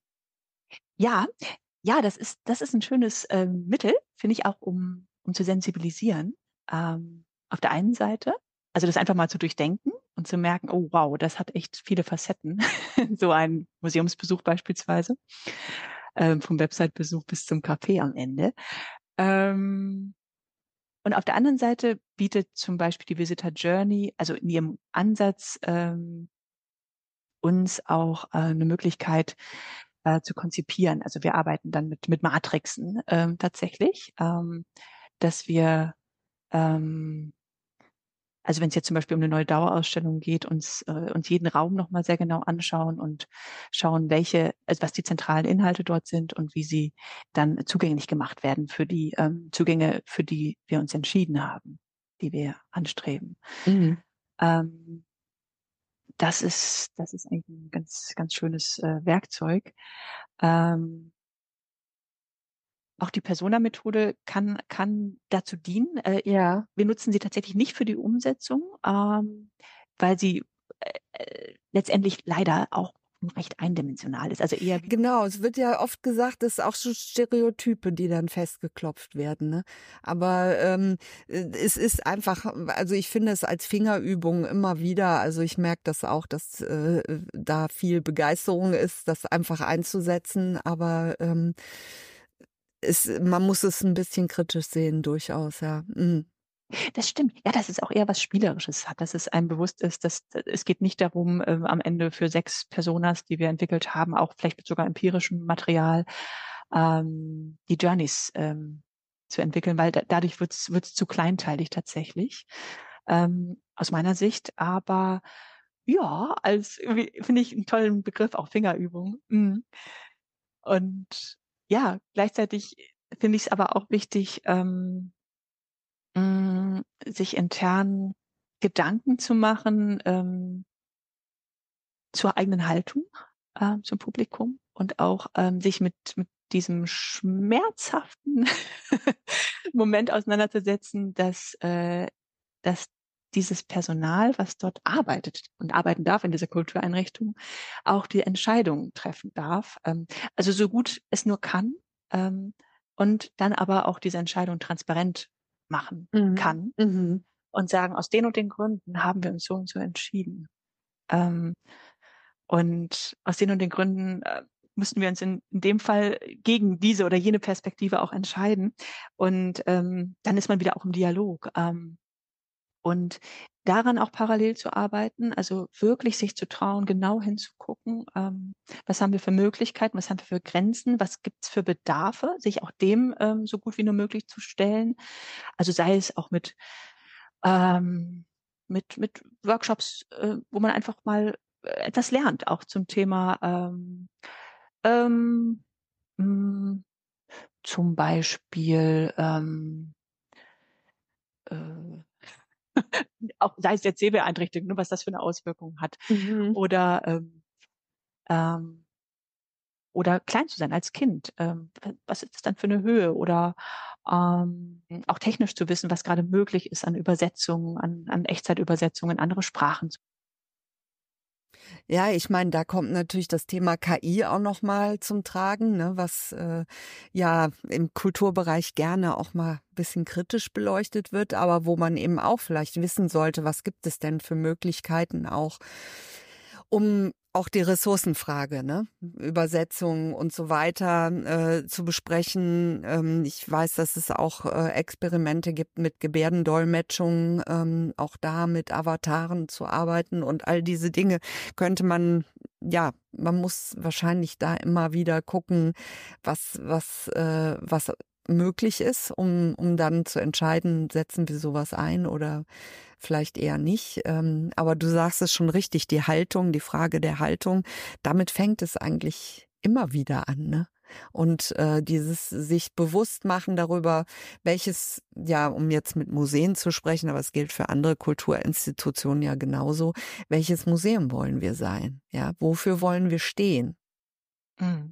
Ja, ja, das ist, das ist ein schönes ähm, Mittel, finde ich auch, um, um zu sensibilisieren. Ähm, auf der einen Seite, also das einfach mal zu durchdenken und zu merken, oh wow, das hat echt viele Facetten. So ein Museumsbesuch beispielsweise, ähm, vom Website-Besuch bis zum Café am Ende. Ähm, und auf der anderen Seite bietet zum Beispiel die Visitor Journey, also in ihrem Ansatz, ähm, uns auch äh, eine Möglichkeit äh, zu konzipieren. Also wir arbeiten dann mit, mit Matrixen ähm, tatsächlich, ähm, dass wir, ähm, also wenn es jetzt zum Beispiel um eine neue Dauerausstellung geht, uns, äh, uns jeden Raum nochmal sehr genau anschauen und schauen, welche, also was die zentralen Inhalte dort sind und wie sie dann zugänglich gemacht werden für die ähm, Zugänge, für die wir uns entschieden haben, die wir anstreben. Mhm. Ähm, Das ist, das ist eigentlich ein ganz, ganz schönes äh, Werkzeug. Ähm, auch die Persona-Methode kann, kann dazu dienen. Äh, Ja. wir nutzen sie tatsächlich nicht für die Umsetzung, ähm, weil sie äh, äh, letztendlich leider auch recht eindimensional ist. Also eher wie, Genau, es wird ja oft gesagt, es ist auch so Stereotype, die dann festgeklopft werden. Ne? Aber ähm, äh, es ist einfach, also ich finde es als Fingerübung immer wieder, also ich merke das auch, dass äh, da viel Begeisterung ist, das einfach einzusetzen. Aber ähm, es, man muss es ein bisschen kritisch sehen, durchaus, ja. Mhm. Das stimmt. Ja, dass es auch eher was Spielerisches hat, dass es einem bewusst ist, dass es geht nicht darum, ähm, am Ende für sechs Personas, die wir entwickelt haben, auch vielleicht mit sogar empirischem Material, ähm, die Journeys ähm, zu entwickeln, weil da, dadurch wird es zu kleinteilig tatsächlich, ähm, aus meiner Sicht. Aber ja, als irgendwie finde ich einen tollen Begriff, auch Fingerübung. Mhm. Und ja, gleichzeitig finde ich es aber auch wichtig, ähm, hm, sich intern Gedanken zu machen, ähm, zur eigenen Haltung, äh, zum Publikum und auch, ähm, sich mit mit diesem schmerzhaften Moment auseinanderzusetzen, dass äh, dass dieses Personal, was dort arbeitet und arbeiten darf in dieser Kultureinrichtung, auch die Entscheidungen treffen darf, ähm, also so gut es nur kann, ähm, und dann aber auch diese Entscheidung transparent machen Mhm. kann Mhm. und sagen: „Aus den und den Gründen haben wir uns so und so entschieden." Ähm, und aus den und den Gründen, äh, müssten wir uns in in dem Fall gegen diese oder jene Perspektive auch entscheiden. Und, ähm, dann ist man wieder auch im Dialog. Ähm, und daran auch parallel zu arbeiten, also wirklich sich zu trauen, genau hinzugucken, ähm, was haben wir für Möglichkeiten, was haben wir für Grenzen, was gibt's für Bedarfe, sich auch dem, ähm, so gut wie nur möglich zu stellen. Also sei es auch mit ähm, mit mit Workshops, äh, wo man einfach mal, äh, etwas lernt, auch zum Thema, ähm, ähm, hm, zum Beispiel, ähm, äh, auch sei es jetzt Sehbeeinträchtigung, ne, was das für eine Auswirkung hat. Mhm. Oder, ähm, ähm oder klein zu sein als Kind. Ähm, w was ist das dann für eine Höhe? Oder, ähm, auch technisch zu wissen, was gerade möglich ist an Übersetzungen, an an Echtzeitübersetzungen in andere Sprachen. Ja, ich meine, da kommt natürlich das Thema K I auch noch mal zum Tragen, ne, was äh, ja im Kulturbereich gerne auch mal ein bisschen kritisch beleuchtet wird, aber wo man eben auch vielleicht wissen sollte, was gibt es denn für Möglichkeiten auch, um auch die Ressourcenfrage, ne, Übersetzung und so weiter äh, zu besprechen. Ähm, ich weiß, dass es auch äh, Experimente gibt mit Gebärdendolmetschung, ähm, auch da mit Avataren zu arbeiten und all diese Dinge könnte man, ja, man muss wahrscheinlich da immer wieder gucken, was, was, äh, was möglich ist, um, um dann zu entscheiden, setzen wir sowas ein oder vielleicht eher nicht. Ähm, aber du sagst es schon richtig, die Haltung, die Frage der Haltung, damit fängt es eigentlich immer wieder an, ne? Und äh, dieses sich bewusst machen darüber, welches, ja, um jetzt mit Museen zu sprechen, aber es gilt für andere Kulturinstitutionen ja genauso, welches Museum wollen wir sein? Ja, wofür wollen wir stehen? Mhm.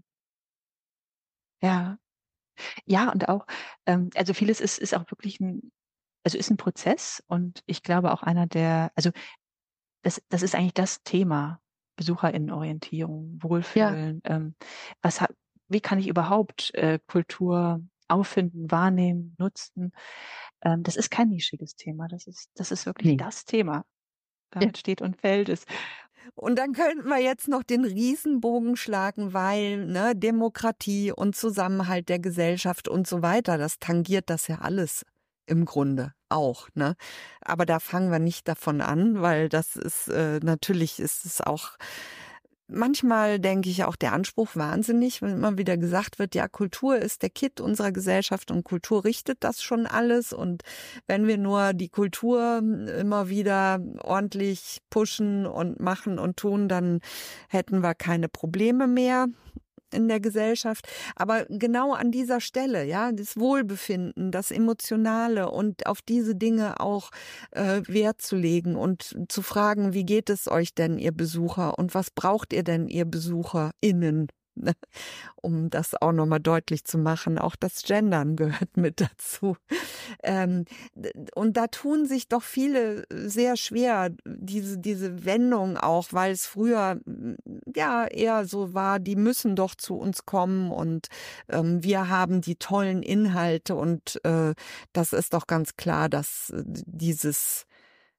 Ja. Ja, und auch, ähm, also vieles ist ist auch wirklich 'n also ist 'n Prozess und ich glaube auch einer der also das das ist eigentlich das Thema, Besucherinnenorientierung, Ja. Wohlfühlen. Ähm, was ha wie kann ich überhaupt, äh, Kultur auffinden, wahrnehmen, nutzen? Ähm, das ist kein nischiges Thema. Das ist das ist wirklich Nee. das Thema. Damit steht und fällt es. Und dann könnten wir jetzt noch den Riesenbogen schlagen, weil, ne, Demokratie und Zusammenhalt der Gesellschaft und so weiter, das tangiert das ja alles im Grunde auch, ne? Aber da fangen wir nicht davon an, weil das ist, äh, natürlich ist es auch manchmal denke ich auch der Anspruch wahnsinnig, wenn immer wieder gesagt wird, ja, Kultur ist der Kitt unserer Gesellschaft und Kultur richtet das schon alles. Und wenn wir nur die Kultur immer wieder ordentlich pushen und machen und tun, dann hätten wir keine Probleme mehr in der Gesellschaft. Aber genau an dieser Stelle, ja, das Wohlbefinden, das Emotionale und auf diese Dinge auch äh, Wert zu legen und zu fragen, wie geht es euch denn, ihr Besucher, und was braucht ihr denn, ihr BesucherInnen? Um das auch nochmal deutlich zu machen, auch das Gendern gehört mit dazu. Ähm, und da tun sich doch viele sehr schwer, diese, diese Wendung auch, weil es früher ja eher so war, die müssen doch zu uns kommen und ähm, wir haben die tollen Inhalte und äh, das ist doch ganz klar, dass äh, dieses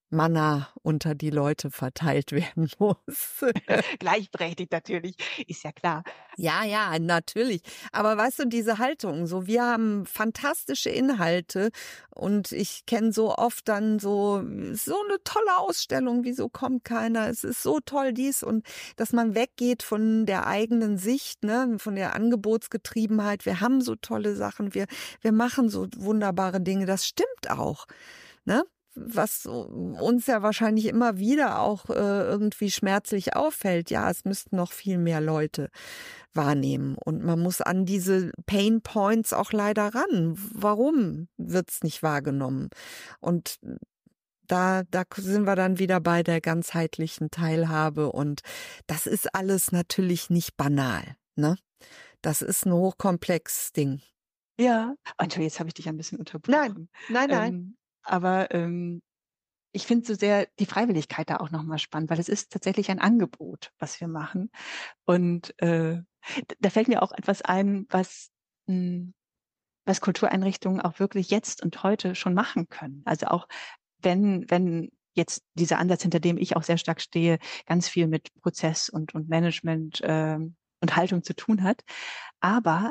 Manna unter die Leute verteilt werden muss. Gleichberechtigt natürlich, ist ja klar. Ja, ja, natürlich. Aber weißt du, diese Haltung, so wir haben fantastische Inhalte und ich kenne so oft dann so, so eine tolle Ausstellung, wieso kommt keiner? Es ist so toll dies und dass man weggeht von der eigenen Sicht, ne, von der Angebotsgetriebenheit. Wir haben so tolle Sachen, wir, wir machen so wunderbare Dinge. Das stimmt auch, ne? Was uns ja wahrscheinlich immer wieder auch äh, irgendwie schmerzlich auffällt. Ja, es müssten noch viel mehr Leute wahrnehmen. Und man muss an diese Pain Points auch leider ran. Warum wird's nicht wahrgenommen? Und da, da sind wir dann wieder bei der ganzheitlichen Teilhabe. Und das ist alles natürlich nicht banal, ne? Das ist ein hochkomplexes Ding. Ja, Entschuldigung, jetzt habe ich dich ein bisschen unterbrochen. Nein, nein, nein. Ähm, aber ähm, ich finde so sehr die Freiwilligkeit da auch nochmal spannend, weil es ist tatsächlich ein Angebot, was wir machen. Und äh, da fällt mir auch etwas ein, was, mh, was Kultureinrichtungen auch wirklich jetzt und heute schon machen können. Also auch wenn, wenn jetzt dieser Ansatz, hinter dem ich auch sehr stark stehe, ganz viel mit Prozess und, und Management äh, und Haltung zu tun hat. Aber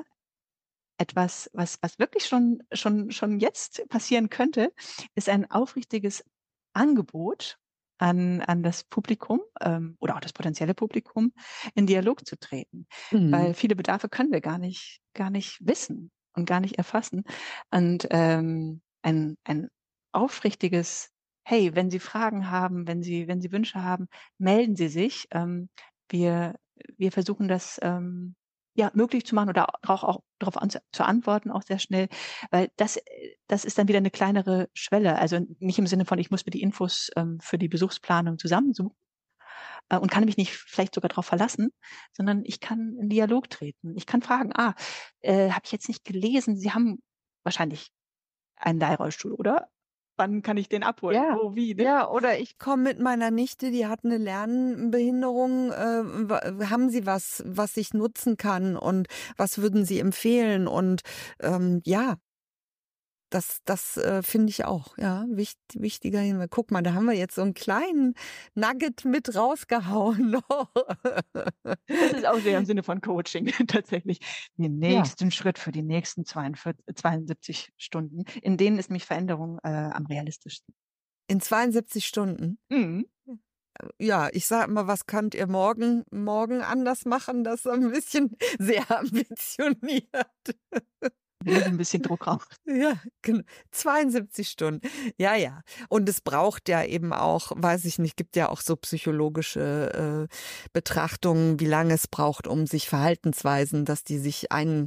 etwas, was, was wirklich schon, schon, schon jetzt passieren könnte, ist ein aufrichtiges Angebot an, an das Publikum ähm, oder auch das potenzielle Publikum in Dialog zu treten. Mhm. Weil viele Bedarfe können wir gar nicht, gar nicht wissen und gar nicht erfassen. Und ähm, ein, ein aufrichtiges, hey, wenn Sie Fragen haben, wenn Sie, wenn Sie Wünsche haben, melden Sie sich. Ähm, wir, wir versuchen das ähm, ja möglich zu machen oder auch, auch darauf an, zu antworten, auch sehr schnell, weil das, das ist dann wieder eine kleinere Schwelle. Also nicht im Sinne von, ich muss mir die Infos ähm, für die Besuchsplanung zusammensuchen äh, und kann mich nicht vielleicht sogar darauf verlassen, sondern ich kann in Dialog treten. Ich kann fragen, ah, äh, habe ich jetzt nicht gelesen, Sie haben wahrscheinlich einen Leihrollstuhl, oder? Wann kann ich den abholen? Ja, Wo, wie? Ne? ja, oder ich komme mit meiner Nichte, die hat eine Lernbehinderung. Äh, wa- haben Sie was, was ich nutzen kann und was würden Sie empfehlen? Und ähm, ja, das, das äh, finde ich auch, ja, wicht, wichtiger Hinweis. Guck mal, da haben wir jetzt so einen kleinen Nugget mit rausgehauen. Das ist auch sehr im Sinne von Coaching tatsächlich. Den Ja. nächsten Schritt für die nächsten zweiundvierzig, zweiundsiebzig Stunden, in denen ist nämlich Veränderung äh, am realistischsten. In zweiundsiebzig Stunden. Mhm. Ja, ich sag mal, was könnt ihr morgen, morgen anders machen? Das ist ein bisschen sehr ambitioniert. Nehmen ein bisschen Druck raus. Ja, genau. zweiundsiebzig Stunden. Ja, ja. Und es braucht ja eben auch, weiß ich nicht, gibt ja auch so psychologische äh, Betrachtungen, wie lange es braucht, um sich Verhaltensweisen, dass die sich ein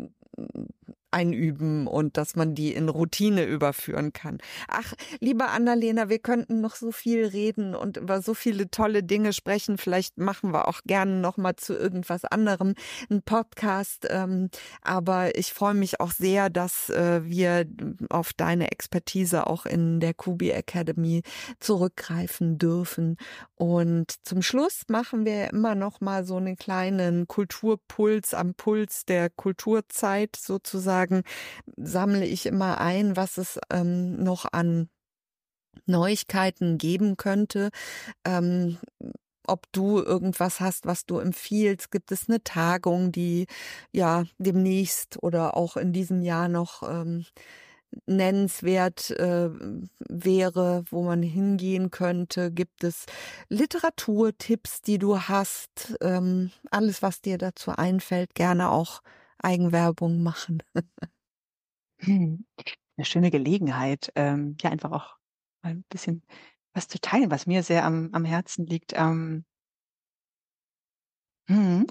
einüben und dass man die in Routine überführen kann. Ach, liebe Annalena, wir könnten noch so viel reden und über so viele tolle Dinge sprechen. Vielleicht machen wir auch gerne noch mal zu irgendwas anderem einen Podcast. Ähm, aber ich freue mich auch sehr, dass äh, wir auf deine Expertise auch in der Kubi Academy zurückgreifen dürfen. Und zum Schluss machen wir immer noch mal so einen kleinen Kulturpuls am Puls der Kulturzeit sozusagen. Sammle ich immer ein, was es ähm, noch an Neuigkeiten geben könnte. Ähm, ob du irgendwas hast, was du empfiehlst. Gibt es eine Tagung, die ja demnächst oder auch in diesem Jahr noch ähm, nennenswert äh, wäre, wo man hingehen könnte? Gibt es Literaturtipps, die du hast? Ähm, alles, was dir dazu einfällt, gerne auch Eigenwerbung machen. Hm. Eine schöne Gelegenheit, ähm, ja einfach auch mal ein bisschen was zu teilen, was mir sehr am, am Herzen liegt. Ähm, hm.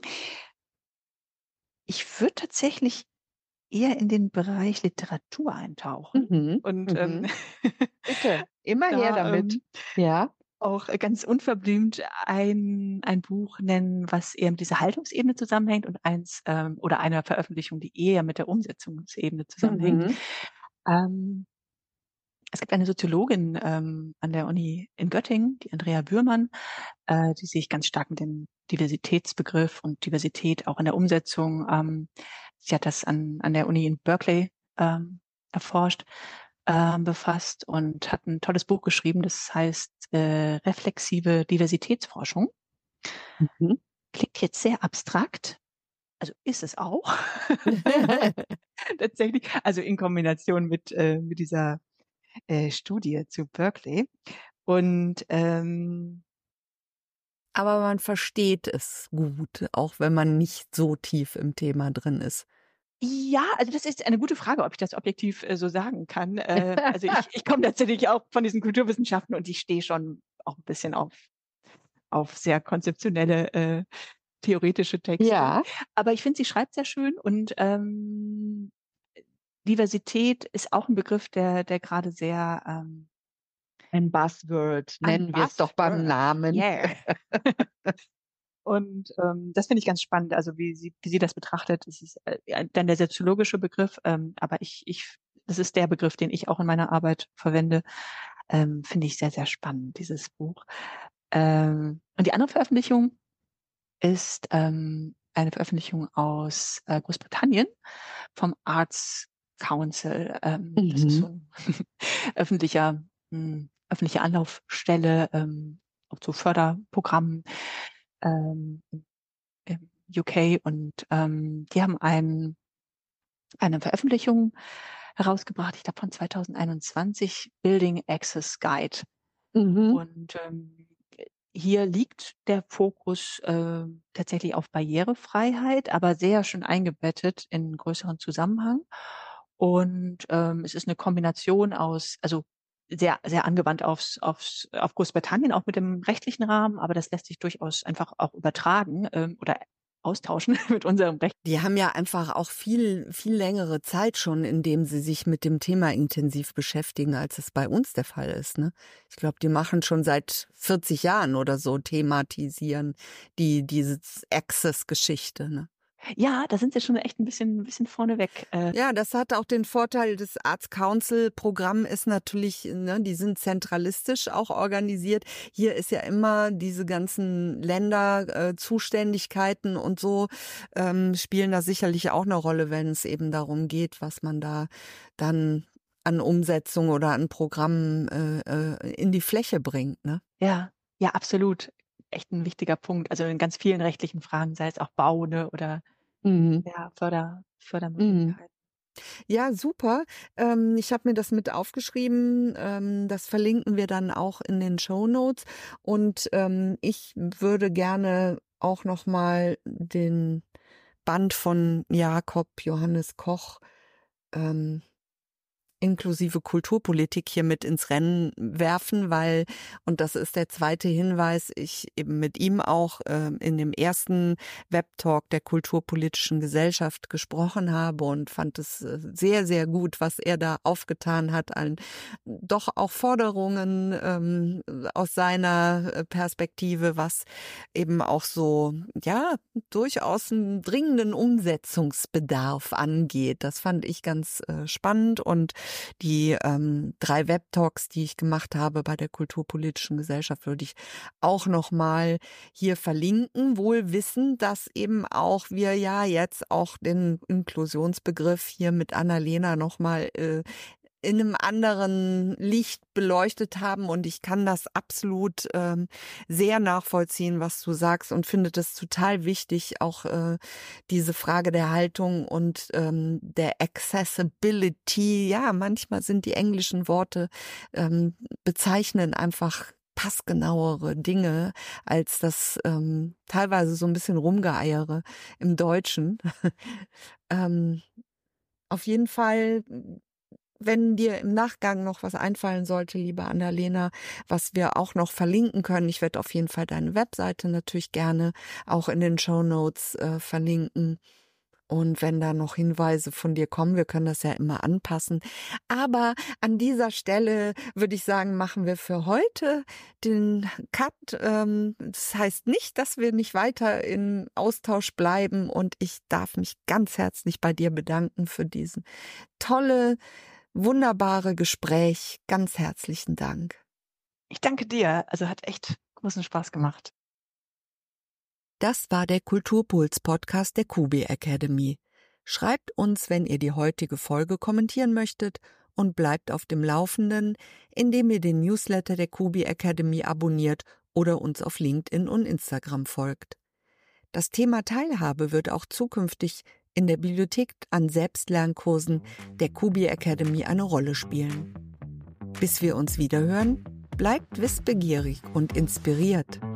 Ich würde tatsächlich eher in den Bereich Literatur eintauchen Mhm, und ähm, mhm. Bitte, immer her da damit. ähm, Ja. auch ganz unverblümt ein, ein Buch nennen, was eher mit dieser Haltungsebene zusammenhängt und eins ähm, oder eine Veröffentlichung, die eher mit der Umsetzungsebene zusammenhängt. Mhm. Ähm, es gibt eine Soziologin ähm, an der Uni in Göttingen, die Andrea Bührmann, äh, die sich ganz stark mit dem Diversitätsbegriff und Diversität auch in der Umsetzung, ähm, sie hat das an, an der Uni in Berkeley ähm, erforscht. äh, befasst und hat ein tolles Buch geschrieben, das heißt äh, Reflexive Diversitätsforschung. Mhm. Klingt jetzt sehr abstrakt, also ist es auch. Tatsächlich, also in Kombination mit, äh, mit dieser äh, Studie zu Berkeley. Und ähm, Aber man versteht es gut, auch wenn man nicht so tief im Thema drin ist. ja, also das ist eine gute Frage, ob ich das objektiv äh, so sagen kann. Äh, also ich, ich komme tatsächlich auch von diesen Kulturwissenschaften und ich stehe schon auch ein bisschen auf, auf sehr konzeptionelle äh, theoretische Texte. Ja. Aber ich finde, sie schreibt sehr schön und ähm, Diversität ist auch ein Begriff, der, der gerade sehr ähm, Ein Buzzword, ein nennen wir es doch beim Buzzword, Namen. yeah. Und ähm, das finde ich ganz spannend, also wie sie, wie sie das betrachtet. Das ist äh, dann der soziologische Begriff, ähm, aber ich, ich, das ist der Begriff, den ich auch in meiner Arbeit verwende. Ähm, finde ich sehr, sehr spannend, dieses Buch. Ähm, und die andere Veröffentlichung ist ähm, eine Veröffentlichung aus äh, Großbritannien vom Arts Council. Ähm, das ist so Mhm. ein öffentlicher, mh, öffentliche Anlaufstelle ähm, auch zu Förderprogrammen ähm, im U K und ähm, die haben ein, eine Veröffentlichung herausgebracht, ich glaube von zwanzig einundzwanzig, Building Access Guide. Mhm. Und ähm, hier liegt der Fokus äh, tatsächlich auf Barrierefreiheit, aber sehr schön eingebettet in einen größeren Zusammenhang. Und ähm, es ist eine Kombination aus, also sehr, sehr angewandt aufs, aufs, auf Großbritannien, auch mit dem rechtlichen Rahmen, aber das lässt sich durchaus einfach auch übertragen ähm, oder austauschen mit unserem Recht. Die haben ja einfach auch viel, viel längere Zeit schon, in dem sie sich mit dem Thema intensiv beschäftigen, als es bei uns der Fall ist, ne? Ich glaube, die machen schon seit vierzig Jahren oder so, thematisieren die, diese Access-Geschichte, ne? Ja, da sind sie schon echt ein bisschen, ein bisschen vorneweg. Äh, Ja, das hat auch den Vorteil, das Arts Council Programm ist natürlich, ne, die sind zentralistisch auch organisiert. Hier ist ja immer diese ganzen Länder, äh, Zuständigkeiten und so, ähm, spielen da sicherlich auch eine Rolle, wenn es eben darum geht, was man da dann an Umsetzung oder an Programmen äh, äh, in die Fläche bringt, ne? ja, ja, absolut. Echt ein wichtiger Punkt. Also in ganz vielen rechtlichen Fragen, sei es auch Bau, ne, oder Mhm. ja, Förder, Mhm. Fördermöglichkeiten. Ja, super. Ähm, ich habe mir das mit aufgeschrieben. Ähm, das verlinken wir dann auch in den Shownotes. Und ähm, ich würde gerne auch noch mal den Band von Jakob Johannes Koch ähm, inklusive Kulturpolitik hier mit ins Rennen werfen, weil, und das ist der zweite Hinweis, ich eben mit ihm auch äh, in dem ersten Webtalk der Kulturpolitischen Gesellschaft gesprochen habe und fand es äh, sehr, sehr gut, was er da aufgetan hat an doch auch Forderungen ähm, aus seiner äh, Perspektive, was eben auch so, ja, durchaus einen dringenden Umsetzungsbedarf angeht. Das fand ich ganz äh, spannend und die ähm, drei Webtalks, die ich gemacht habe bei der Kulturpolitischen Gesellschaft, würde ich auch noch mal hier verlinken, wohl wissend, dass eben auch wir ja jetzt auch den Inklusionsbegriff hier mit Annalena noch mal äh, in einem anderen Licht beleuchtet haben und ich kann das absolut ähm, sehr nachvollziehen, was du sagst und finde das total wichtig, auch äh, diese Frage der Haltung und ähm, der Accessibility. Ja, manchmal sind die englischen Worte ähm, bezeichnen einfach passgenauere Dinge als das ähm, teilweise so ein bisschen Rumgeeiere im Deutschen. ähm, auf jeden Fall, wenn dir im Nachgang noch was einfallen sollte, liebe Annalena, was wir auch noch verlinken können. Ich werde auf jeden Fall deine Webseite natürlich gerne auch in den Shownotes äh, verlinken. Und wenn da noch Hinweise von dir kommen, wir können das ja immer anpassen. Aber an dieser Stelle würde ich sagen, machen wir für heute den Cut. Ähm, das heißt nicht, dass wir nicht weiter in Austausch bleiben. Und ich darf mich ganz herzlich bei dir bedanken für diesen tolle, wunderbare Gespräch. Ganz herzlichen Dank. Ich danke dir. Also hat echt großen Spaß gemacht. Das war der Kulturpuls-Podcast der Kubi Academy. Schreibt uns, wenn ihr die heutige Folge kommentieren möchtet und bleibt auf dem Laufenden, indem ihr den Newsletter der Kubi Academy abonniert oder uns auf LinkedIn und Instagram folgt. Das Thema Teilhabe wird auch zukünftig in der Bibliothek an Selbstlernkursen der Kubi Academy eine Rolle spielen. Bis wir uns wiederhören, bleibt wissbegierig und inspiriert.